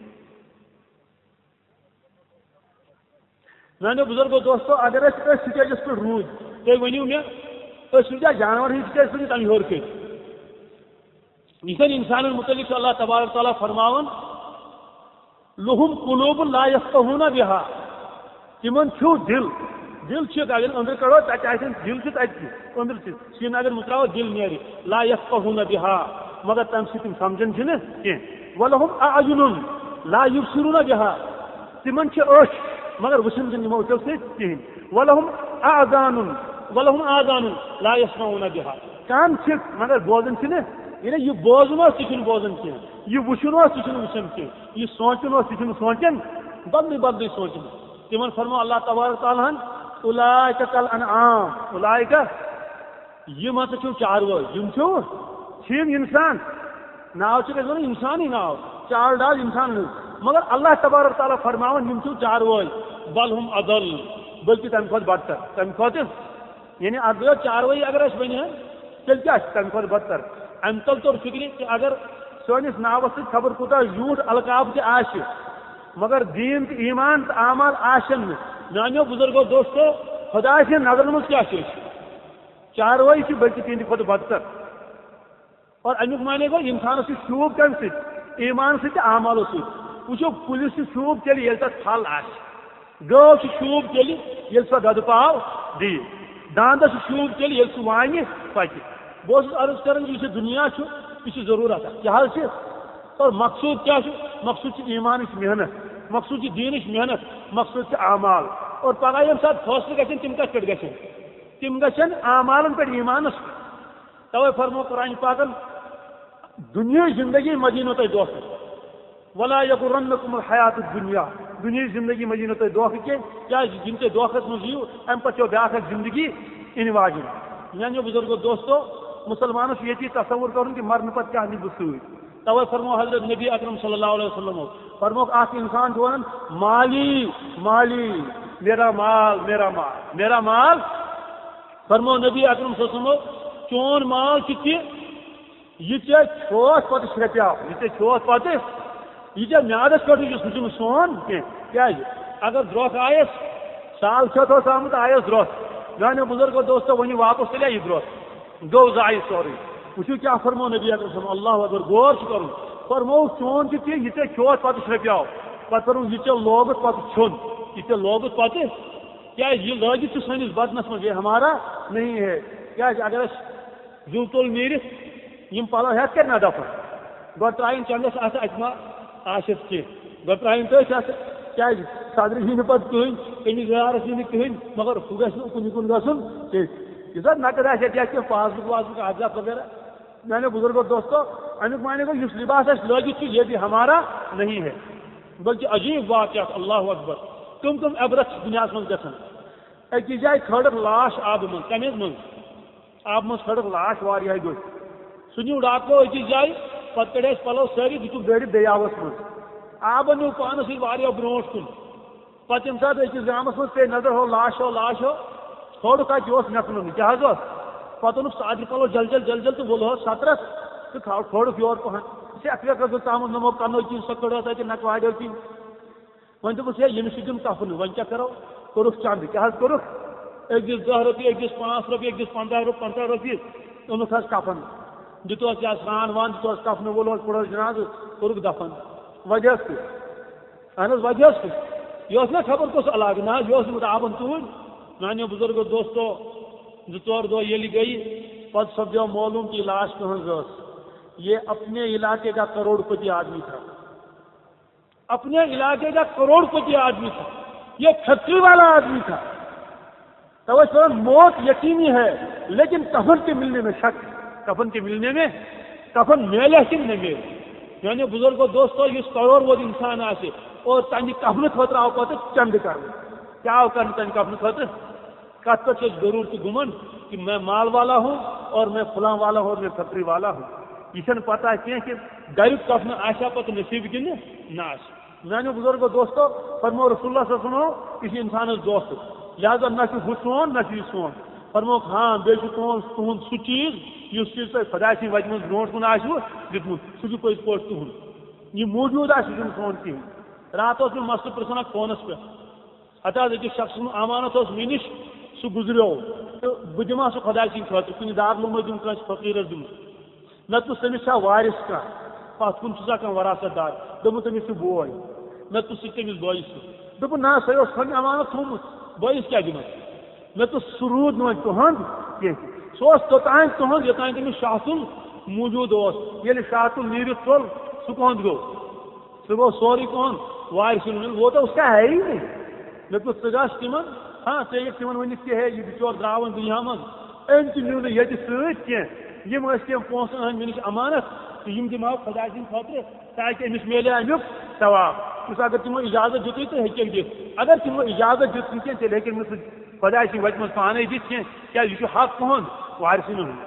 میانیو بُزرگو دوستو اگر أسۍ أتھۍ سِٹیجس پٮ۪ٹھ روٗدۍ تُہۍ ؤنِو مےٚ أسۍ روٗدیا جانور ہٕنٛدۍ سِٹیجس پٮ۪ٹھ تَمہِ ہیوٚر کھٔتۍ یہِ زن انسانن متعلق چھُ اللہ تبارک تعالیٰ فرماوان لُہُم قلوٗب لا یفقہوٗنَ بِہا تِمن چھُ دِل دِل چھُ اگر أنٛدرٕ کڑو تتہِ آسن دِل چھُ تتہِ تہِ أنٛدرٕ تہِ سیٖن اگر مُتراوو دِل نیرِ لا یفقہوٗنَ بِہا مگر تمہِ سۭتۍ تِم سمجھان چھِنہٕ کینٛہہ وَلَہُم اَعیُنٌ لا یُبصِرُونَ بِہا تِمن چھِ أچھ مگر وٕچھان چھِنہٕ یِمو أچھو سۭتۍ کِہیٖنۍ وَلَہُم آذانٌ وَلَہُم آذانٌ لا یسمعوٗنَ بِہا کان چھِکھ مگر بوزان چھِنہٕ یعنی یہِ بوزُن اوس تہِ چھُنہٕ بوزان کینٛہہ یہِ وٕچھُن اوس تہِ چھُنہٕ وٕچھان کینٛہہ یہِ سونٛچُن اوس تہِ چھُنہٕ سونٛچان بدلٕے بدلٕے سونٛچان تِمن فرمو اللہ تبارک تعالیٰ ہن اُلائکَ کالانعام اُلائکَ یِم ہسا چھِو چاروٲے یِم چھِو چھِ یِم اِنسان ناو چھُکھ أسۍ وَنان اِنسانٕے ناو چال ڈال اِنسان مگر اللہ تبارک تعالیٰ فرماوان یِم چھِو چاروٲے بل ہُم اضل بٔلکہِ تمہِ کھۄتہٕ بدتر تمہِ کھۄتہٕ یعنی اَتھ گٔیو چاروٲیی اگر أسۍ ونہِ تیٚلہِ کیٛاہ چھُ تمہِ کھۄتہٕ بدتر امہِ تل توٚر فِکرِ کہِ اگر سٲنِس ناوس سۭتۍ خبر کوٗتاہ زیوٗٹھ القاب تہِ آسہِ مگر دیٖن تہٕ ایٖمان تہٕ اعمال آسن نہٕ میانیو بُزرگو دوستو خۄداے سٕنٛدِ نظرن منٛز کیٛاہ چھِ أسۍ چاروٲیی چھِ بٔلکہِ تِہنٛدِ کھۄتہٕ بدتر اور امیُک معنی گوٚو اِنسانس چھُ شوٗب کمہِ سۭتۍ ایٖمان سۭتۍ تہٕ اعمالو سۭتۍ وٕچھو کُلِس چھُ شوٗب تیٚلہِ ییٚلہِ تتھ پھل آسہِ گٲو چھِ شوٗب تیٚلہِ ییٚلہِ سۄ دۄدٕ پاو دِیہِ داندس چھُ شوٗب تیٚلہِ ییٚلہِ سُہ وانہِ پکہِ بہٕ اوسُس عرض کران یُس یہِ دُنیا چھُ یہِ چھُ ضروٗرت کیٛاہ حظ چھِ اور مقصوٗد کیٛاہ چھُ مقصوٗد چھِ ایٖمانٕچ محنت مقصوٗد چھِ دیٖنٕچ محنت مقصوٗد چھِ اعمال اور پگاہ ییٚمہِ ساتہٕ فٲصلہٕ گژھن تِم کتھ پٮ۪ٹھ گژھن تِم گژھن اعمالن پٮ۪ٹھ ایٖمانس توے فرمو قرآنِ پاکن دنیا زندگی مدینہ تہ دھوکہ ولا یغرنکم الحیات الدنیا دنیا زندگی مدینہ تہ دھوکہ کی کیا جن کے دھوکس مز یو ام پتہ بیاکھ زندگی ان واجن میانیو بزرگو دوستو مسلمانس یہ تصور کرن کہ مرن پتہ کیا نب ست توے فرمو حضرت نبی اکرم صلی اللہ علیہ وسلم فرمو اخ انسان ون مالی مالی میرا مال میرا مال میرا مال فرمو نبی اکرم صلی اللہ علیہ وسلم چون مال چھ یہ چھوت پتہ شرپیا یہ چھوت پتہ یہ میادس پہ سہ سون کی اگر دروکھ آیس سال چھت آمت آیس دروکھ میانو بزرگو دوستو ون واپس تلیا یہ دروکھ گو ضائع سوری وچو کیا فرمو نبی اکرم صلی اللہ علیہ وسلم غور کرن فرمو چون چھ یہ چھوت پتہ شرپیا پتہ فرمو یہ لوگت پتہ چھن یہ لوگت پتہ کیا یہ لگت سنس بدنس من یہ ہمارا نہیں ہے کیا اگر زو تل نیرت یم پلو ہیت کر نا دفن گو ترائن چندس آس اتما آشت کی گو ترائن تس کیا صدر ہی پتہ کہین کمی زیارت ہی کہین مگر ہو گھس کن کن گھن یہ سر نقد آس یہ پاس بک واس بک کاغذات وغیرہ میانو بزرگو دوستو امیک معنی گو اس لباس اس لگت یہ بھی ہمارا نہیں ہے بلکہ عجیب واقعات اللہ اکبر کم کم عبرت دنیا من گھن اکی جائے کھڑک لاش آب من کمیز من آب من کھڑک لاش واریاہ گئی سہ نیو ڈاکو اکس جائے پتہ کڑ پلو ساری دتک دٲرِتھ دریاوس من آب نیو پانس سی واریاہ برونٹ کن پتہ یم سات اکس گامس من پے نظر ہو لاش ہو لاش ہو کھڑک اتہ مکن کیا پتہ اونک سادر پلو جل جل جل جل تو ول سترس تو کھڑک یور پہن سیٹ ویک تام نمو کنو کن سو کڑ اتہ نقواڑو کن ون دس ہے یہ دم کفن ون کیا کرو کورک چند کیا کورک اکس دہ روپیے اکس پانچ روپیے اکس پندہ روپیے پنچہ روپیے اونک حس کفن دتوس یا سران وان دتوس کفن وولوس پڑوس جناز کورک دفن وجہ اہن وجہ یہ نا خبر کس علاقہ نا یہ آبن تون میانو بزرگو دوستو زٕ ژور دہ یل گئی پتہ سپدو معلوم کہ لاش تہذ یہ اپنے علاقے کا کروڑ پتی آدمی تھا اپنے علاقے کا کروڑ پتی آدمی تھا یہ فیکٹری والا آدمی تھا تو موت یقینی ہے لیکن کفن کے ملنے میں شک کفن کے ملنے میں کفن میلے کن نہ میلے میانو بزرگو دوستو اس کروڑ وول انسان آسے اور تنہ کفن خاطر آو پتہ چند کر کیا آو کر تنہ کفن خاطر کت پہ ضرور تو گمن کہ میں مال والا ہوں اور میں فلاں والا ہوں اور میں فیکٹری والا ہوں یہ پتہ کی کہ گریک کفن آسا پتہ نصیب کن نہ میانو بزرگو دوستو فرمو رسول اللہ صلی اللہ علیہ وسلم کسی انسان دوست لہذا نہ ہو سون نہ یہ سون فرمو ہاں بیس تہد سہ چیز اس چیز تھی خدا سن وجہ برو کن آو دتمت سہ پز پہ تہد یہ موجود آ سون کہین رات میں مسئلہ پرسان فونس پہ ہتہ اکس شخص امانت اس مے نش سہ گزریو تو بہ دما سہ خدا سن خاطر کن دارالعلوم دم کس فقیرس دم نتہ تمس وارث کھانا پتھ کن سا کھانا وراثت دار دپ تمس بوے نتہ سہ تمس بٲیس دپ نا سہ ثھن امانت تھومت بٲیس کیا دمس نتہ سہ روٗد نہٕ وۄنۍ تُہُنٛد کینٛہہ سُہ اوس توٚتانۍ تُہُنٛد یوٚتانۍ تٔمِس شاہتُل موٗجوٗد اوس ییٚلہِ شاہتُل نیٖرِتھ ژوٚل سُہ کوٚند گوٚو سُہ گوٚو سورُے کوٚند وارثن مِل وہ تو اس کا ہے ہی نہیں مےٚ ژٕ گژھ تِمن ہاں ژٕ ہیٚکھ تِمن ؤنِتھ کہِ ہے یہِ بِچور درٛاو وۄنۍ دُنیا منٛز أمۍ تہِ نیوٗ نہٕ ییٚتہِ سۭتۍ کینٛہہ یِم ٲسۍ کینٛہہ پونٛسہٕ أہنٛدۍ مےٚ نِش امانت تہٕ یِم دِمہو خۄدا سٕنٛدِ خٲطرٕ تاکہِ أمِس میلہِ امیُک ثواب یُس اگر تِمو اِجازت دِتُے تہٕ ہیٚکٮ۪کھ دِتھ اگر تِمو اِجازت دیُت نہٕ کینٛہہ تیٚلہِ ہیٚکہِ أمِس سُہ خدا سٕنٛدِ وتہِ منٛز پانے دِتھ کینٛہہ کیٛازِ یہِ چھُ حق تُہُنٛد وارثنہِ ہُنٛد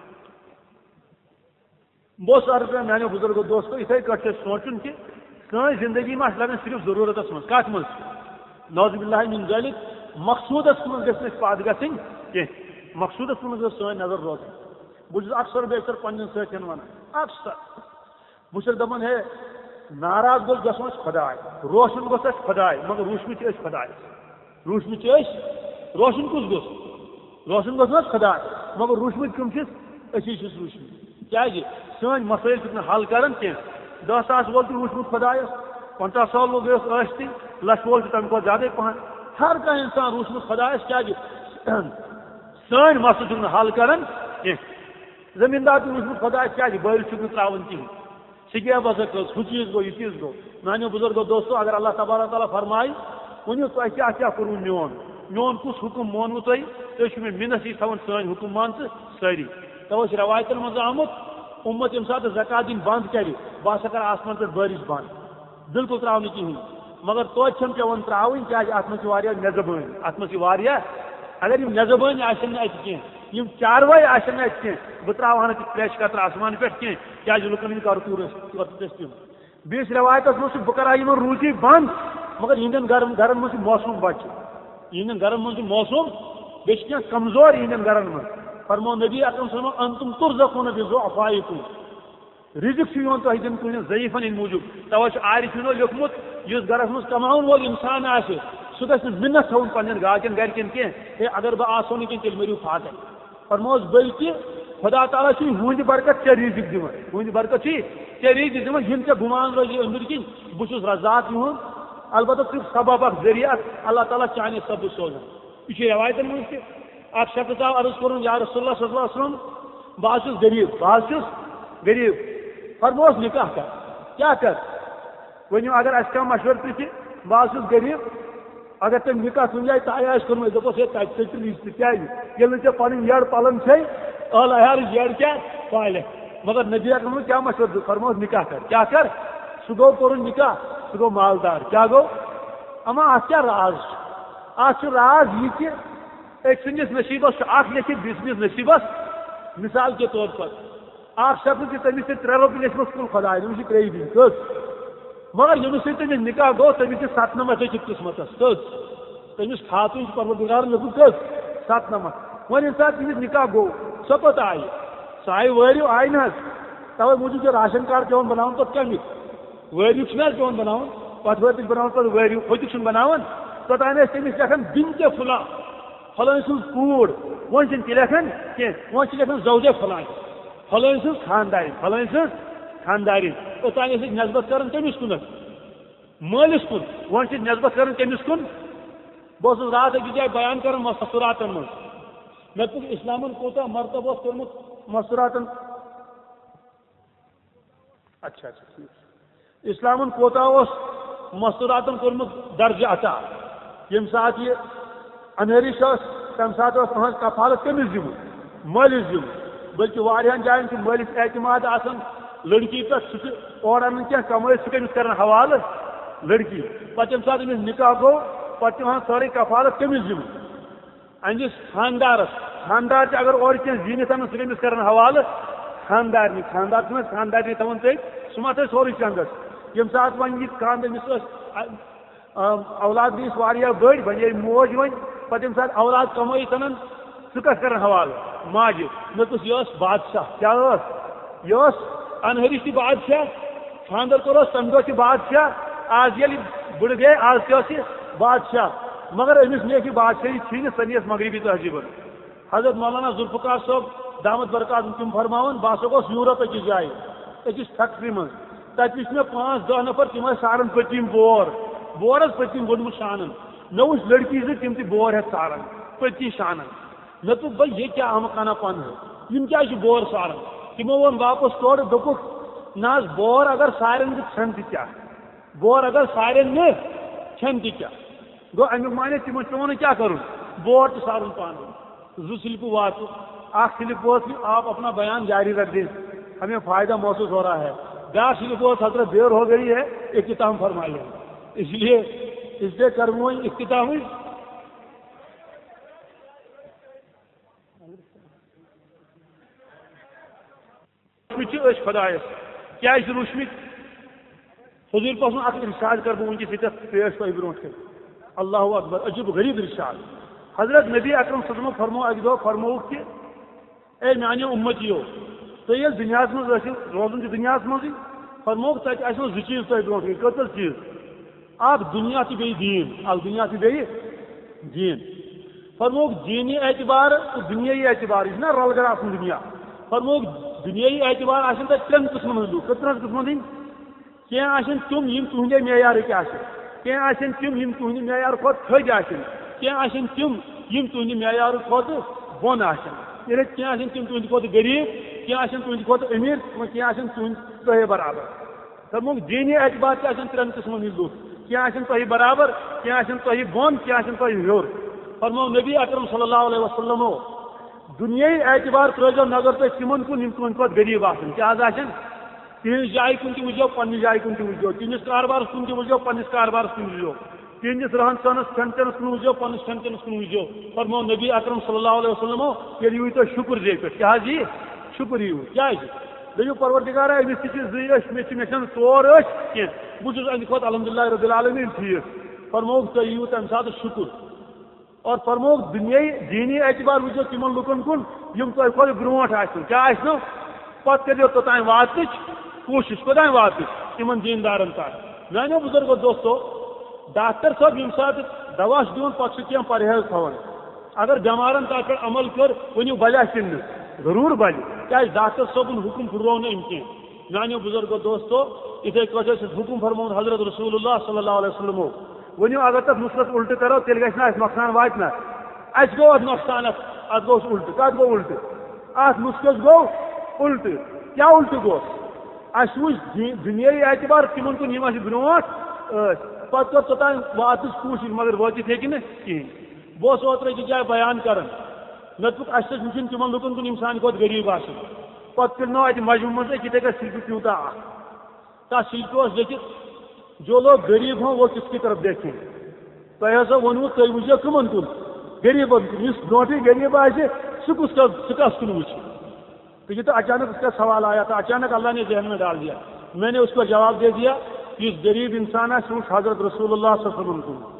بہٕ اوسُس عرض کران میانیو بزرگو دوستو یِتھٕے کٲٹھۍ چھُ اَسہِ سونٛچُن کہِ سٲنۍ زندگی ما چھِ لگان صرف ضروٗرتس منٛز کتھ منٛز نعوذ باللہ من ذلک مقصوٗدس منٛز گژھِ نہٕ أسۍ پتھ گژھٕنۍ کینٛہہ مقصوٗدس منٛز گٔژھ سٲنۍ نظر روزٕنۍ بہٕ چھُس اکثر بیٚکثر پننٮ۪ن سٲتھٮ۪ن ونان اکثر بہٕ چھُس دپان ہے ناراض گوٚژھ گژھُن اَسہِ خۄداے روشن گوٚژھ اَسہِ خۄداے مگر روٗشمٕتۍ چھِ أسۍ خۄدایس روٗشمٕتۍ چھِ أسۍ روشن کُس گوٚژھ روشن گوٚژھ نہ حظ خۄداے مگر روٗشمٕتۍ کٕم چھِس أسی چھِس روٗشمٕتۍ کیٛازِ سٲنۍ مسٲیل چھِکھ نہٕ حل کران کینٛہہ دہ ساس وول تہِ روٗشمُت خۄدایس پنٛژاہ ساس وول گٔیس ٲسۍ تہِ لچھ وول چھُ تمہِ کھۄتہٕ زیادے پہن ہر کانٛہہ انسان روٗشمُت خۄدایس کیٛازِ سٲنۍ مسلہٕ چھُکھ نہٕ حل کران کینٛہہ زمیٖندار تہِ روٗشمُت خۄدایس کیٛازِ بٔرۍ چھُکھ نہٕ تراوان کِہیٖنۍ سِکیب ہسا کھٔژ ہُہ چیٖز گوٚو یہِ چیٖز گوٚو میانیو بُزرگو دوستو اگر اللہ تبارک تعالیٰ فرمایہِ ؤنِو تۄہہِ کیٛاہ کیٛاہ کوٚروٕ میون میون کُس حُکم مونوٕ تۄہہِ تُہۍ چھِو مےٚ مِنت یہِ تھاوان سٲنۍ حُکم مان ژٕ سٲری توے چھِ رٮ۪وایتن منٛز آمُت امت یم سات زکات دن بند کر بہ سا کر آسمان پہ بارش بند بالکل تراؤ کہین مگر توتہ چھم پیون تراؤن کیا ات من نہ زبان ات من اگر یم نہ زبان آن ات کی یم چاروائے آن ات کی بہ تراؤ نا تریش قطر آسمان پہ کی کیا لکن ہند کر تم بیس روایت مجھ بہ کرا یمن روزی بند مگر یہندین گرن گرن من موسم بچ یہندین گرن من موسم بیس کی کمزور یہندین گرن من فرمو نبی اکرم صلی اللہ علیہ وسلم انتم ترزقون بضعفائکم رزق یون تہ دن کن ضعیفن ان موجود توجہ عارفینو لیکھمت اس گرس من کماؤن وول انسان آسہ سہ گژھِ منت تھاون پنن گاکن گرکن کی ہے اگر بہ آسو نہ تیل مریو فاتح فرموس بلکہ خدا تعالیٰ چھ ہند برکت ژے رزق دِوان ہند برکت چھ ژے رزق دِوان یم ژے گمان روزی أنٛدٕرۍ کِنۍ بہ چھُس رزاق یہُنٛد البتہ ژٕ سبب اکھ ذریعہ اللہ تعالیٰ چانہِ سبب سوزان یہ چھ روایتن منٛز تہِ اکھ شخص آو عرض کرن یا رسول اللہ صلی اللہ علیہ وسلم بہ چھس غریب بہ چھس غریب فرموس نکاح کر کیا کر ونیو اگر اس کا مشورہ پرژھِ بہ چھس غریب اگر تم نکاح کن جائے تہ آس کورمت دپس ہے تتہ ژٔٹِو رشتہٕ کیازِ ییٚلہِ نہٕ ژےٚ پنٕنۍ یٔڑ پلن چھے اہل عیالٕچ یٔڑ کیاہ پالہِ مگر نبی اکرم کیا مشورہ دیُت فرموس نکاح کر کیا کر سہ گوٚو کوٚرُن نکاح سہ گوٚو مالدار کیا گوٚو اما اتھ کیا راز چھُ اتھ چھُ راز یہ کہ ایک سندس نصیبس اخ لیکھت بیسمس نصیبس مثال کے طور پر اخ شخص کہ تمس ترے رۄپیہِ لیکھمٕژ کُن خداے تٔمِس چھِ ترٛیٚیہِ دِنۍ کٔژ مگر ییٚمِس سۭتۍ تٔمِس نکاح گوٚو تٔمِس چھِ ستنمتھ لیکھِتھ قسمتس کٔژ تٔمِس خاتون چھِ پروردگارن لیوٚکھمُت کٔژ ستنمتھ وۄنۍ ییٚمہِ ساتہٕ تٔمِس نکاح گوٚو سۄ کوٚت آیہِ سۄ آیہِ وٲرِو آیہِ نہ حظ توے موٗجوٗب چھُ راشن کارڈ پیوان بناوُن پتہٕ کمیُک وٲرِو چھُنہ حظ پیوان بناوُن پتہٕ وٲتِکۍ بناوُن پتہٕ وٲرِو ہوٚتِکۍ چھُنہٕ بناوان توٚتانۍ ٲسۍ تٔمِس لیکھان بِنتِ فُلان فلٲنۍ سٕنٛز کوٗر وۄنۍ چھِنہٕ تہِ لیکھان کینٛہہ وۄنۍ چھِ لیکھان زوجے فلان فلٲنۍ سٕنٛز خاندارِنۍ فلٲنۍ سٕنٛز خاندارِنۍ اوٚتانۍ ٲسۍ نسبت کران تٔمِس کُنتھ مٲلِس کُن وۄنۍ چھِ نسبت کران کٔمِس کُن بہٕ اوسُس راتھ أکِس جایہِ بیان کران مستوراتن منٛز مےٚ دوٚپ اسلامن کوٗتاہ مرتبہٕ اوس کوٚرمُت مستوراتن اچھا اچھا ٹھیک اسلامن کوٗتاہ اوس مستوراتن کوٚرمُت درجہٕ عطا ییٚمہِ ساتہٕ یہِ انہرِش ٲس تمہِ ساتہٕ اوس تُہنٛز کفالت کٔمِس دِوُن مٲلِس دِوُن بٔلکہِ واریاہن جاین چھُ مٲلِس اعتماد آسان لڑکی پٮ۪ٹھ سُہ چھُ اورٕ انان کینٛہہ کمٲیِتھ سُہ کٔمِس کران حوالہٕ لڑکی پتہٕ ییٚمہِ ساتہٕ أمِس نکاح گوٚو پتہٕ چھِ وَنان سٲرٕے کفالت کٔمِس دِوُن أہنٛدِس خاندارس خاندار تہِ اگر اورٕ کینٛہہ زیٖنِتھ انان سُہ کٔمِس کران حوالہٕ خاندارنی خاندار چھُنہ خاندارنی تھاوان تٔتھۍ سُہ ما تھٲے سورُے چندس ییٚمہِ ساتہٕ وۄنۍ یہِ خاندر أمِس ٲس اولاد بیس واریاہ بٔڑۍ وۄنۍ ییٚلہِ موج وۄنۍ پتہٕ ییٚمہِ ساتہٕ اولاد کمٲیِتھ انان سُہ کتھ کران حوالہٕ ماجہِ مےٚ دوٚپُس یہِ ٲس بادشاہ کیاہ ٲس یہِ ٲس انہرِش تہِ بادشاہ خاندر کوٚرُس تمہِ دۄہ تہِ بادشاہ آز ییٚلہِ بٕڑٕ گٔیے آز تہِ ٲس یہِ بادشاہ مگر أمِس نیکھ یہِ بادشاہی ژھٕنِتھ سۄ نِیَس مغربی تہذیٖبن حضرت مولانا ذوالفقار صٲب دامت برکات تِم فرماوان بہٕ ہسا گوس یوٗرپ أکِس جایہِ أکِس فیکٹری منٛز تتہِ وٕچھ مےٚ پانٛژھ دہ نفر تِم ٲسۍ ساران پٔتِم بور بور حظ پٔتِم گوٚنمُت شانن مےٚ وٕچھ لڑکی زٕ تِم تہِ بور ہٮ۪تھ ساران پٔتۍ شانن مےٚ دوٚپ بھائی یہِ کیٛاہ آمکانا پن ہے یِم کیٛازِ چھِ بور ساران تِمو ووٚن واپس تورٕ دوٚپُکھ نہ حظ بور اگر سارن تہِ ژھٮ۪ن تہِ کیٛاہ بور اگر سارن نہٕ ژھٮ۪ن تہِ کیٛاہ گوٚو امیُک معنی تِمن چھُ وَنان کیٛاہ کرُن بور تہِ سارُن پانہٕ زٕ سِلپہٕ واتہٕ اکھ سِلپ اوس کہ آپ اپنا بیان جاری رکھ دیں ہمیں فائدہ محسوس ہو رہا ہے بیاکھ سِلپ اوس حضرت دیر ہو گئی ہے اختتام فرمائیے اس لیے اس لیے کروں اختتام ہوئی خدایس کیا روشمت حضور پسند اخ ارشاد کر بہ ونکس یہ پیش تہ برو اللہ اکبر عجیب غریب ارشاد حضرت نبی اکرم صلی اللہ علیہ وسلم فرمو اک دہ فرمو کہ اے میانیو امتیو تھی یل دنیا مز روزن تہ دنیا مزے فرمو تتہ آسو زٕ چیز تہ برو کتل چیز اکھ دنیا تہ بیٚیہِ دین اکھ دنیا تہ بیٚیہِ دین فرمو دینی اعتبار تو دنیائی اعتبار یہ رل گر آسن دنیا فرمو دنیائی اعتبار آن تک ترین قسمن ہند لوگ کتن قسمن ہند کی آن تم یم تہندے معیارک کی آن تم یم تہندِ معیار کھت تھج آن کی آن تم یم تہندِ معیار کھت بون آن یعنی کی آن تم تہند کھت غریب کی آن تہند کھت امیر کی آن تہند تہ برابر فرمو دینی اعتبار تہ آن ترین قسمن ہند لوگ کی آن تہ برابر کی آن تہ بون کی آن تہ ہیور فرمو نبی اکرم صلی اللہ علیہ وسلم دنیائی اعتبار ترجو نظر تھی تمن کن تہد پہ غریب آن کیا آن تہذ جائے کن تہ وجو پنہ جائے کن تہ وجو تہندس کاربارس کن تہ وجو پنس کاربارس کن وجو تہندس رہن سہنس کھین چینس کن وجو پنس کھین چینس کن وجو فرمو نبی اکرم صلی اللہ علیہ وسلم تیل یو تھی شکر زی پہ کیا جی شکر یو کیا دپو پروردگارا امس تہ زش مے مے ژور کی بہت امہ کھت الحمد للہ رب العالمین ٹھیک فرموک تھی یو تمہ سات شکر اور فرموک دنیائی دینی اعتبار وجو تمن لکن کن یم تہ کھت برونٹ آسن کیا آسنو پتہ کریو توتان واتنچ کوشش کوتان واتنچ تمن دیندارن تک میانو بزرگو دوستو ڈاکٹر صاحب یم سات دوا دون پتہ کی پرہیز تھوان اگر بیمارن تک پہ عمل کر ونیو بلیا کن ضرور بل کیا ڈاکٹر صاحبن حکم پھرو نا ام کی میانو بزرگو دوستو اتھے پٲٹھۍ ٲسۍ حکم فرمون حضرت رسول اللہ صلی اللہ علیہ وسلم ونیو اگر تک نسخس الٹہ کرو تیل گژھِ نہٕ اَسہِ نۄقصان واتہِ نا اَسہِ گوٚو اَتھ نۄقصان اتھ اتھ گوٚو الٹہ کتھ گوٚو الٹہ اتھ نسخس گوٚو الٹہ کیا الٹہ گوٚو اَسہِ وٕچھ دُنیٲیی اعتبار تمن کُن یِم اَسہِ برونٛٹھ ٲسۍ پتہٕ کٔر توٚتانۍ واتنٕچ کوٗشش مگر وٲتِتھ ہیٚکہِ نہٕ کِہیٖنۍ بہٕ اوسُس اوترٕ أکِس جایہِ بیان کران مےٚ دوٚپُکھ اَسہِ چھِ وٕچھُن تمن لُکن کُن یِم سانہِ کھۄتہٕ غریٖب آسن پتہٕ تُلنو اتہِ مجموٗعہٕ منٛز أکۍ یِتھٕے کٔٹھۍ سِلکہِ تیوٗتاہ اکھ تتھ سِلکہِ اوس لیکھِتھ جو لوگ غریب ہوں وہ کس کی طرف دیکھیں تۄہہِ ہسا ووٚنوٕ تُہۍ وٕچھو کٕمن کُن غریبن کُن یُس برونٛٹھٕے غریب آسہِ سُہ کُس سُہ کس کُن وٕچھِ تو یہ تو اچانک اس کا سوال آیا تھا اچانک اللہ نے ذہن میں ڈال دیا میں نے اس کو جواب دے دیا کہ اس غریب انسان ہے سوچ حضرت رسول اللہ صلی اللہ علیہ وسلم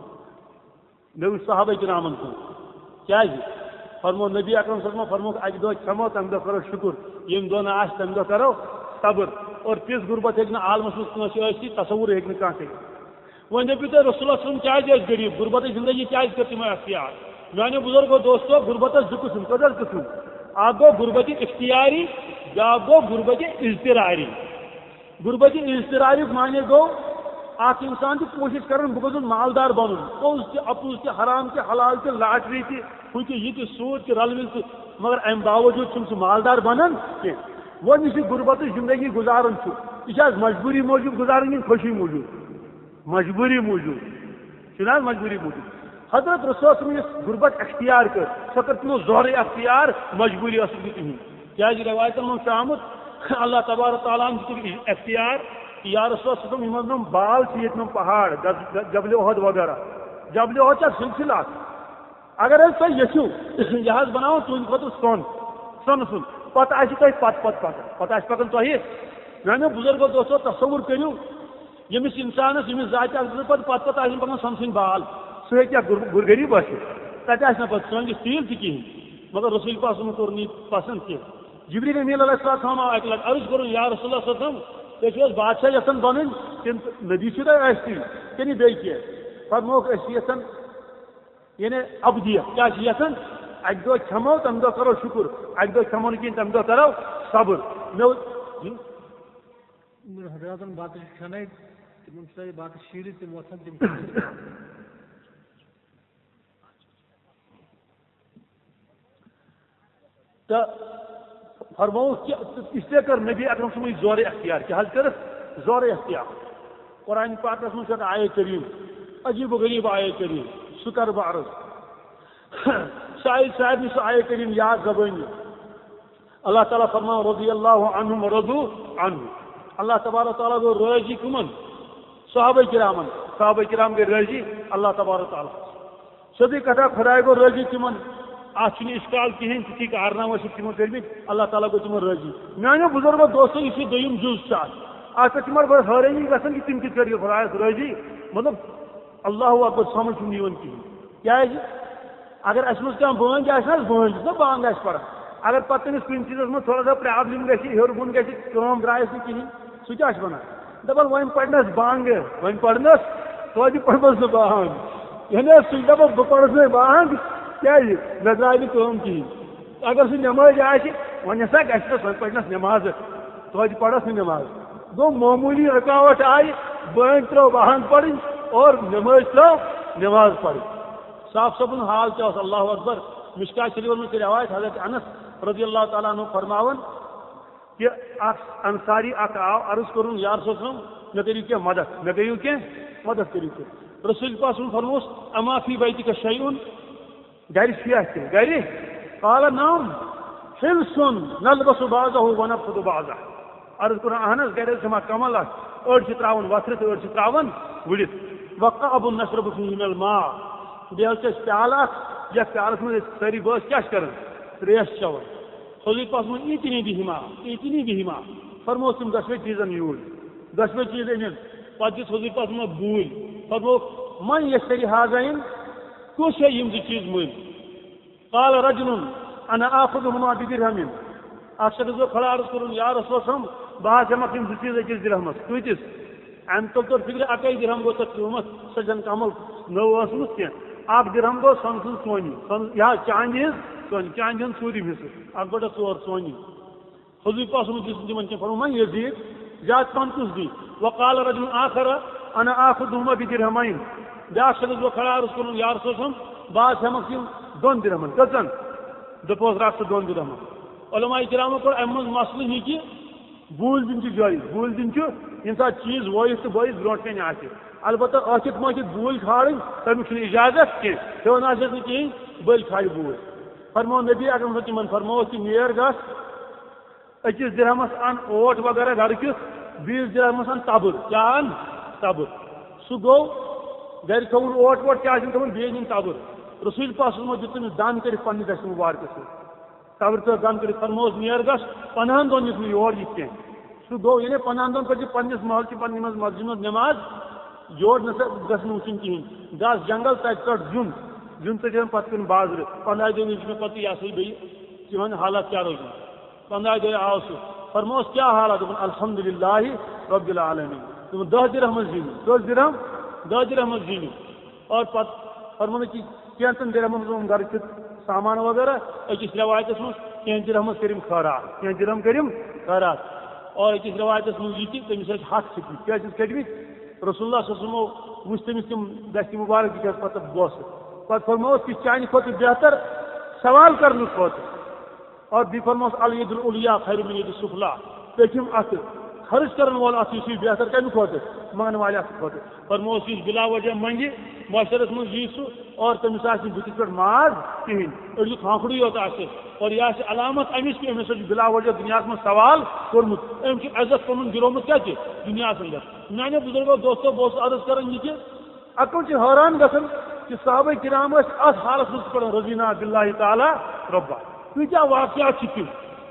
کو میں اس صحابہ کرامن کو کیا جی فرمو نبی اکرم صلی اللہ علیہ وسلم فرمو اکہ دۄہ کھیمو تمہ دۄہ کرو شکر یم دۄہ نہٕ آسہِ تمہ دۄہ کرو صبر اور تِژھ غربت ہیٚکہِ نہٕ عالمس منٛز کٲنٛسہِ ٲسِتھ تصور ہیٚکہِ نہٕ کانٛہہ کٔرِتھ وۄنۍ دٔپِو تُہۍ رسول اللہ صلی اللہ علیہ وسلم کیازِ ٲسۍ غریب غربتٕچ زندگی کیازِ کٔر تِمو اختیار میانیو بزرگو دوستو غربتس زٕ قٕسم کٔژ حظ قٕسم اکھ گوٚو غربتِ اختیاری بیاکھ گوٚو غربتِ اضطراری غربتِ اضطراریُک معنی گوٚو اکھ انسان چھُ کوٗشش کران بہٕ گوٚژھُس مالدار بنُن پوٚز تہِ اپُز تہِ حرام تہِ حلال تہِ لاٹری تہِ ہُہ تہِ یہِ تہِ سوٗد تہِ رلہٕ مِل تہِ مگر امہِ باوجوٗد چھُنہٕ سُہ مالدار بنان کینٛہہ وۄنۍ یُس یہِ غربتٕچ زندگی گُزاران چھُ یہِ چھِ حظ مجبوٗری موٗجوٗب گُزاران کِنہٕ خوشی موٗجوٗب مجبوٗری موٗجوٗب چھُنہٕ حظ مجبوٗری موٗجوٗب حضرت رسول صلی یۄس غربت اختیار کٔر سۄ کٔر تِمو زورے اختیار مجبوٗری ٲسٕکھ نہٕ کِہیٖنۍ کیازِ روایتن منٛز چھُ آمُت اللہ تبارک تعالیٰ ہن دِتُکھ اختیار یا رسول صلی اللہ علیہ وسلم یِمن نۄم بال چھِ ییٚتہِ نۄم پہاڑ جبلِ احد وغیرہ جبلِ احد چھا سلسلہٕ اکھ اگر حظ تُہۍ یژھِو یہِ حظ بناوُن تُہنٛدِ خٲطرٕ سۄن سۄنہٕ سُنٛد پتہٕ آسہِ تۄہہِ پتہٕ پتہٕ پتہٕ پتہٕ آسہِ پکان تۄہہِ میانیو بُزرگو دوستو تصور کٔرِو ییٚمِس انسانس ییٚمِس ذاتہِ اکھ زٕ پتہٕ پتہٕ پتہٕ آسن پکان سۄنہٕ سٕنٛدۍ بال سُہ ہیٚکہِ کیٛاہ غریٖب ٲسِتھ تتہِ آسہِ نہٕ پتہٕ سٲنِس تیٖل تہِ کِہیٖنۍ مگر رسول پاک صلی اللہ علیہ وسلم کوٚر نہٕ یہِ پسنٛد کینٛہہ جبریٖل امیٖن علیہ السلام آو اکہِ لٹہِ عرض کوٚرُن یا رسول اللہ صلی اللہ علیہ وسلم تُہۍ چھِو حظ بادشاہ یژھان بنٕنۍ کِنہٕ نبی چھِو تۄہہِ ٲسۍتٕے کِنہٕ بیٚیہِ کینٛہہ فرمووُکھ أسۍ چھِ یژھان یعنی ابدیت کیٛاہ چھِ یژھان اکہِ دۄہ کھٮ۪مو تمہِ دۄہ کرو شُکر اکہِ دۄہ کھٮ۪مو نہٕ کِہیٖنۍ تمہِ دۄہ کرو صبر مےٚ حضراتن بتہٕ چھِ کھٮ۪نٲیِتھ تِمن چھُ تۄہہِ بتہٕ شیٖرِتھ تِم وۄتھن تِم تہٕ فرمووُکھ کہ اس لیے کر نبی اکرم صلی اللہ علیہ وسلم زورے اختیار کیا حض کرس زورے اختیار قرآن پاکس منٛز چھِ آیے کریم عجیب و غریب آیے کریم سُہ کر بہٕ عرض شاید شاید سُہ آیے کریم یاد زبٲنی اللہ تعالیٰ فرماو رضی اللہ عنہم ورضوا عنہ اللہ تبارک تعالیٰ گوٚو رٲضی کٕمن صحابہ کرامن صحابہ کرام گٔے رٲضی اللہ تبارک تعالیٰ سیٚودُے کتھا خۄداے گوٚو رٲضی تِمن اتھ چھُنہٕ اِشکال کِہیٖنۍ تِتھی کارنامہٕ ٲسِکھ تِمو کٔرمٕتۍ اللہ تعالیٰ گوٚو تِمن رٲضی میانیو بُزرگو دوستو یُس یہِ دوٚیِم جُز چھُ اتھ اتھ پٮ۪ٹھ چھِ مگر بڑٕ حٲرٲنی گژھان کہ تِم کِتھ کٔنۍ گٔے خۄدایس رٲضی مطلب اللہ اکبر سمجھ چھُنہٕ یِوان کِہیٖنۍ کیازِ اگر اسہِ منٛز کانٛہہ بٲنٛگۍ آسہِ نہ حظ بٲنٛگۍ نہ بانٛگ آسہِ پران اگر پتہٕ تٔمِس کُنہِ چیٖزس منٛز تھوڑا سا پرابلم گژھِ ہیوٚر بۄن گژھِ کٲم درٛایس نہٕ کِہیٖنۍ سُہ کیٛاہ چھُ ونان دپان وۄنۍ پرنس بانٛگہٕ وۄنۍ پرنس توتہِ پرنس نہٕ بانٛگ یعنی سُہ چھُ دپان بہٕ پرنس بانٛگ کیازِ مےٚ درٛاے نہٕ کٲم کِہیٖنۍ اگر سُہ نٮ۪مٲزۍ آسہِ وۄنۍ ہسا گژھنس وۄنۍ پرنس نٮ۪مازٕ توتہِ پرس نہٕ نٮ۪ماز گوٚو معموٗلی رُکاوٹ آیہِ بٲنٛگۍ ترٲو بانٛگ پرٕنۍ اور نٮ۪مٲزۍ ترٲو نٮ۪ماز پرٕنۍ صاف صبُن حال تہِ اوس اللہ اکبر مشکات شریفس منٛز چھِ روایت حضرت انس رضی اللہ تعالیٰ عنہ فرماوان کہ اکھ انصاری اکھ آو عرض کوٚرُن یا رسول اللہ مےٚ کٔرِو کینٛہہ مدد مےٚ کٔرِو کینٛہہ مدد کٔرِو کینٛہہ رسول پاک صلی فرمووُس اما فی بیتِکَ شیءٌ گرِ چھُیا کینٛہہ گرِ قال نعم حلس نلبس بعضه ونبخذ بعضه عرض کر اہنس گھر سما کمل اڑ چھ تراون وتر تو اڑ چھ تراون وڑت وقعب نشرب فيه من الماء بیل چھ پیالہ یا پیالس میں ساری بس کیا کرن تریش چون خودی پاس میں اتنی بہما اتنی بہما فرمو تم دشوے چیزن یور دشوے چیز ان پتہ خودی پاس میں بول فرمو من یشتری هذين کس ہے یم چیز مل قال رجل انا اخذهما بدرهم اکثر جو کھڑا عرض کروں یا رسول ہم بہت جمع کم چیز اکس درہمس کتس ام تو تو فکر اکی درہم گو تو قیمت سجن کمل نو اسمت کی اک درہم گو سن سن سونی یا چاند ہز سونی چاند ہن سوری بھس اک بڑا ژور سونی حضور پاس میں جس دمن کے فرمایا یزید جات پانتس دی وقال رجل آخر انا اخذهما بدرهمين یا شخص جو کھڑا عرض کروں یا رسول ہم بہت جمع کم دون درہمن کتن دپوس راست دون درہمن علماء کرام کو امن مسئلہ یہ کہ بول دن کی جائز بول دن چھ انسان چیز وائس تو بائس برونٹ کن آتے البتہ آخت ماخت بول کھاڑی تمیک اجازت کی تون آس کہیں بل کھاڑی بول فرمو نبی اکرم صلی من فرمو کہ نیر گس اکس درہمس ان اوٹ وغیرہ گرکس بیس درہمس ان تبر کیا ان تبر سہ گو گر تھون اوٹ ووٹ کیا تھون بیس دن تبر رسول پاس دیت تمس دان کر پنہ دست مبارک تبر تو دان کر فرموس نیر گس پنہن دون یس یور یہ کی سہ گو یعنی پنہن دون پہ پنس محل کی پنہ مسجد مز نماز یور نسا گھن وچن کہین گس جنگل تت کٹ زیون زیون ٹھن پتہ کن بازر پندہ دن میں پتہ یہ سا بی تہن حالات کیا روزن پندہ دہ آو سہ فرموس کیا حالات دن الحمدللہ رب العالمین تم دہ درہم زین دس درہم دہ درہم زین اور پتہ فرمون کہ کینتن درہم گھر سامان وغیرہ اکس روایت مز کین درہم کرم خیرات کین درہم کرم خیرات اور اکس روایت مز یہ تمس ہاتھ چھپت کیا کھٹمت رسول اللہ صلی اللہ علیہ وسلم وچ تمس تم دست مبارک کی پتہ بوس پتہ فرموس کہ چانہ کھت بہتر سوال کرنے کھت اور بھی فرموس الید العلیاء خیر من ید السفلی پکم ات خرچ کرن وول ات یہ بہتر کم کھت منگن والے ات کھت فرموس یہ بلا وجہ منگہ معاشرس مز یہ سہ اور تمس آس بتس پہ ماز کہین اڑی کھانکھڑی یوت آس اور یہ علامت امس کہ امس بلا وجہ دنیا میں سوال کورمت ام عزت پن گرومت کیا دنیا اندر میانو بزرگو دوستو بہت عرض کران یہ کہ اکل سے حیران گھن کہ صحابہ کرام اس حالت مز پڑھ رضینا باللہ تعالی ربا کتیا واقعات تم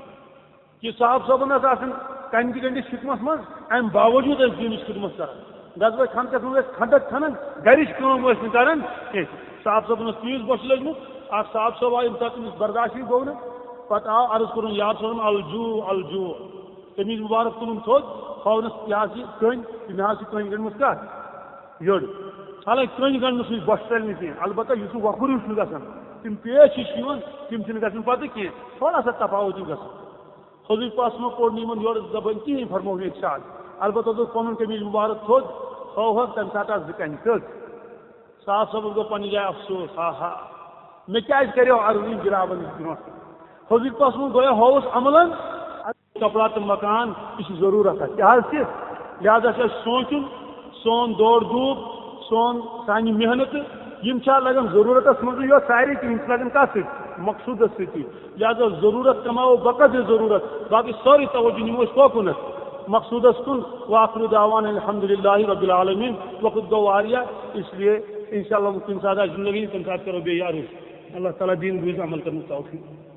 کہ صاحب صبن آسان کنہ گنڈس خدمت من ام باوجود دینس خدمت کر گزبے کھنکس مز کھنڈک کھنان گرچ کام کران صاحب صبن تیز بوش لگمت اخ صاحب صاحب آئی تمس برداشی گو نا پتہ آو عرض کورن یار صاحب الجو الجو تمیز مبارک تلن تھوت خونس یہ کن مے کن گنمت کت یڑ حالانکہ کن گنس بوش چلنے کی البتہ یہ وکر ہوں گا تم پیش تم گھن پتہ کی تھوڑا سا تفاوت گھن حضور پاس میں پور نمن یور زبان کہین فرمو ارشاد البتہ دو پن قمیض مبارک تھوت ہو تمہ سات زکن تک صاحب صاحب گو پنہ جائے افسوس ہا ہا مے کیا کرو عرض جنابن برو حضور پاس میں گویا ہوس عملاً کپڑا تو مکان یہ ضرورت ہے کیا لہذا سوچن سون دوڑ دھوپ سون سانہ محنت یم لگان ضرورت مز یہ ساری تم لگان کت مقصود سی لہذا ضرورت کماو بقدر ضرورت باقی سوری توجہ نمو کوکنت مقصود کن واخر دعوان الحمد للہ رب العالمین وقت گو واریہ اس لیے انشاءاللہ کن ساتھ زندگی تم ساتھ کرو بے یار اللہ تعالیٰ دین روز عمل کرنے توفیق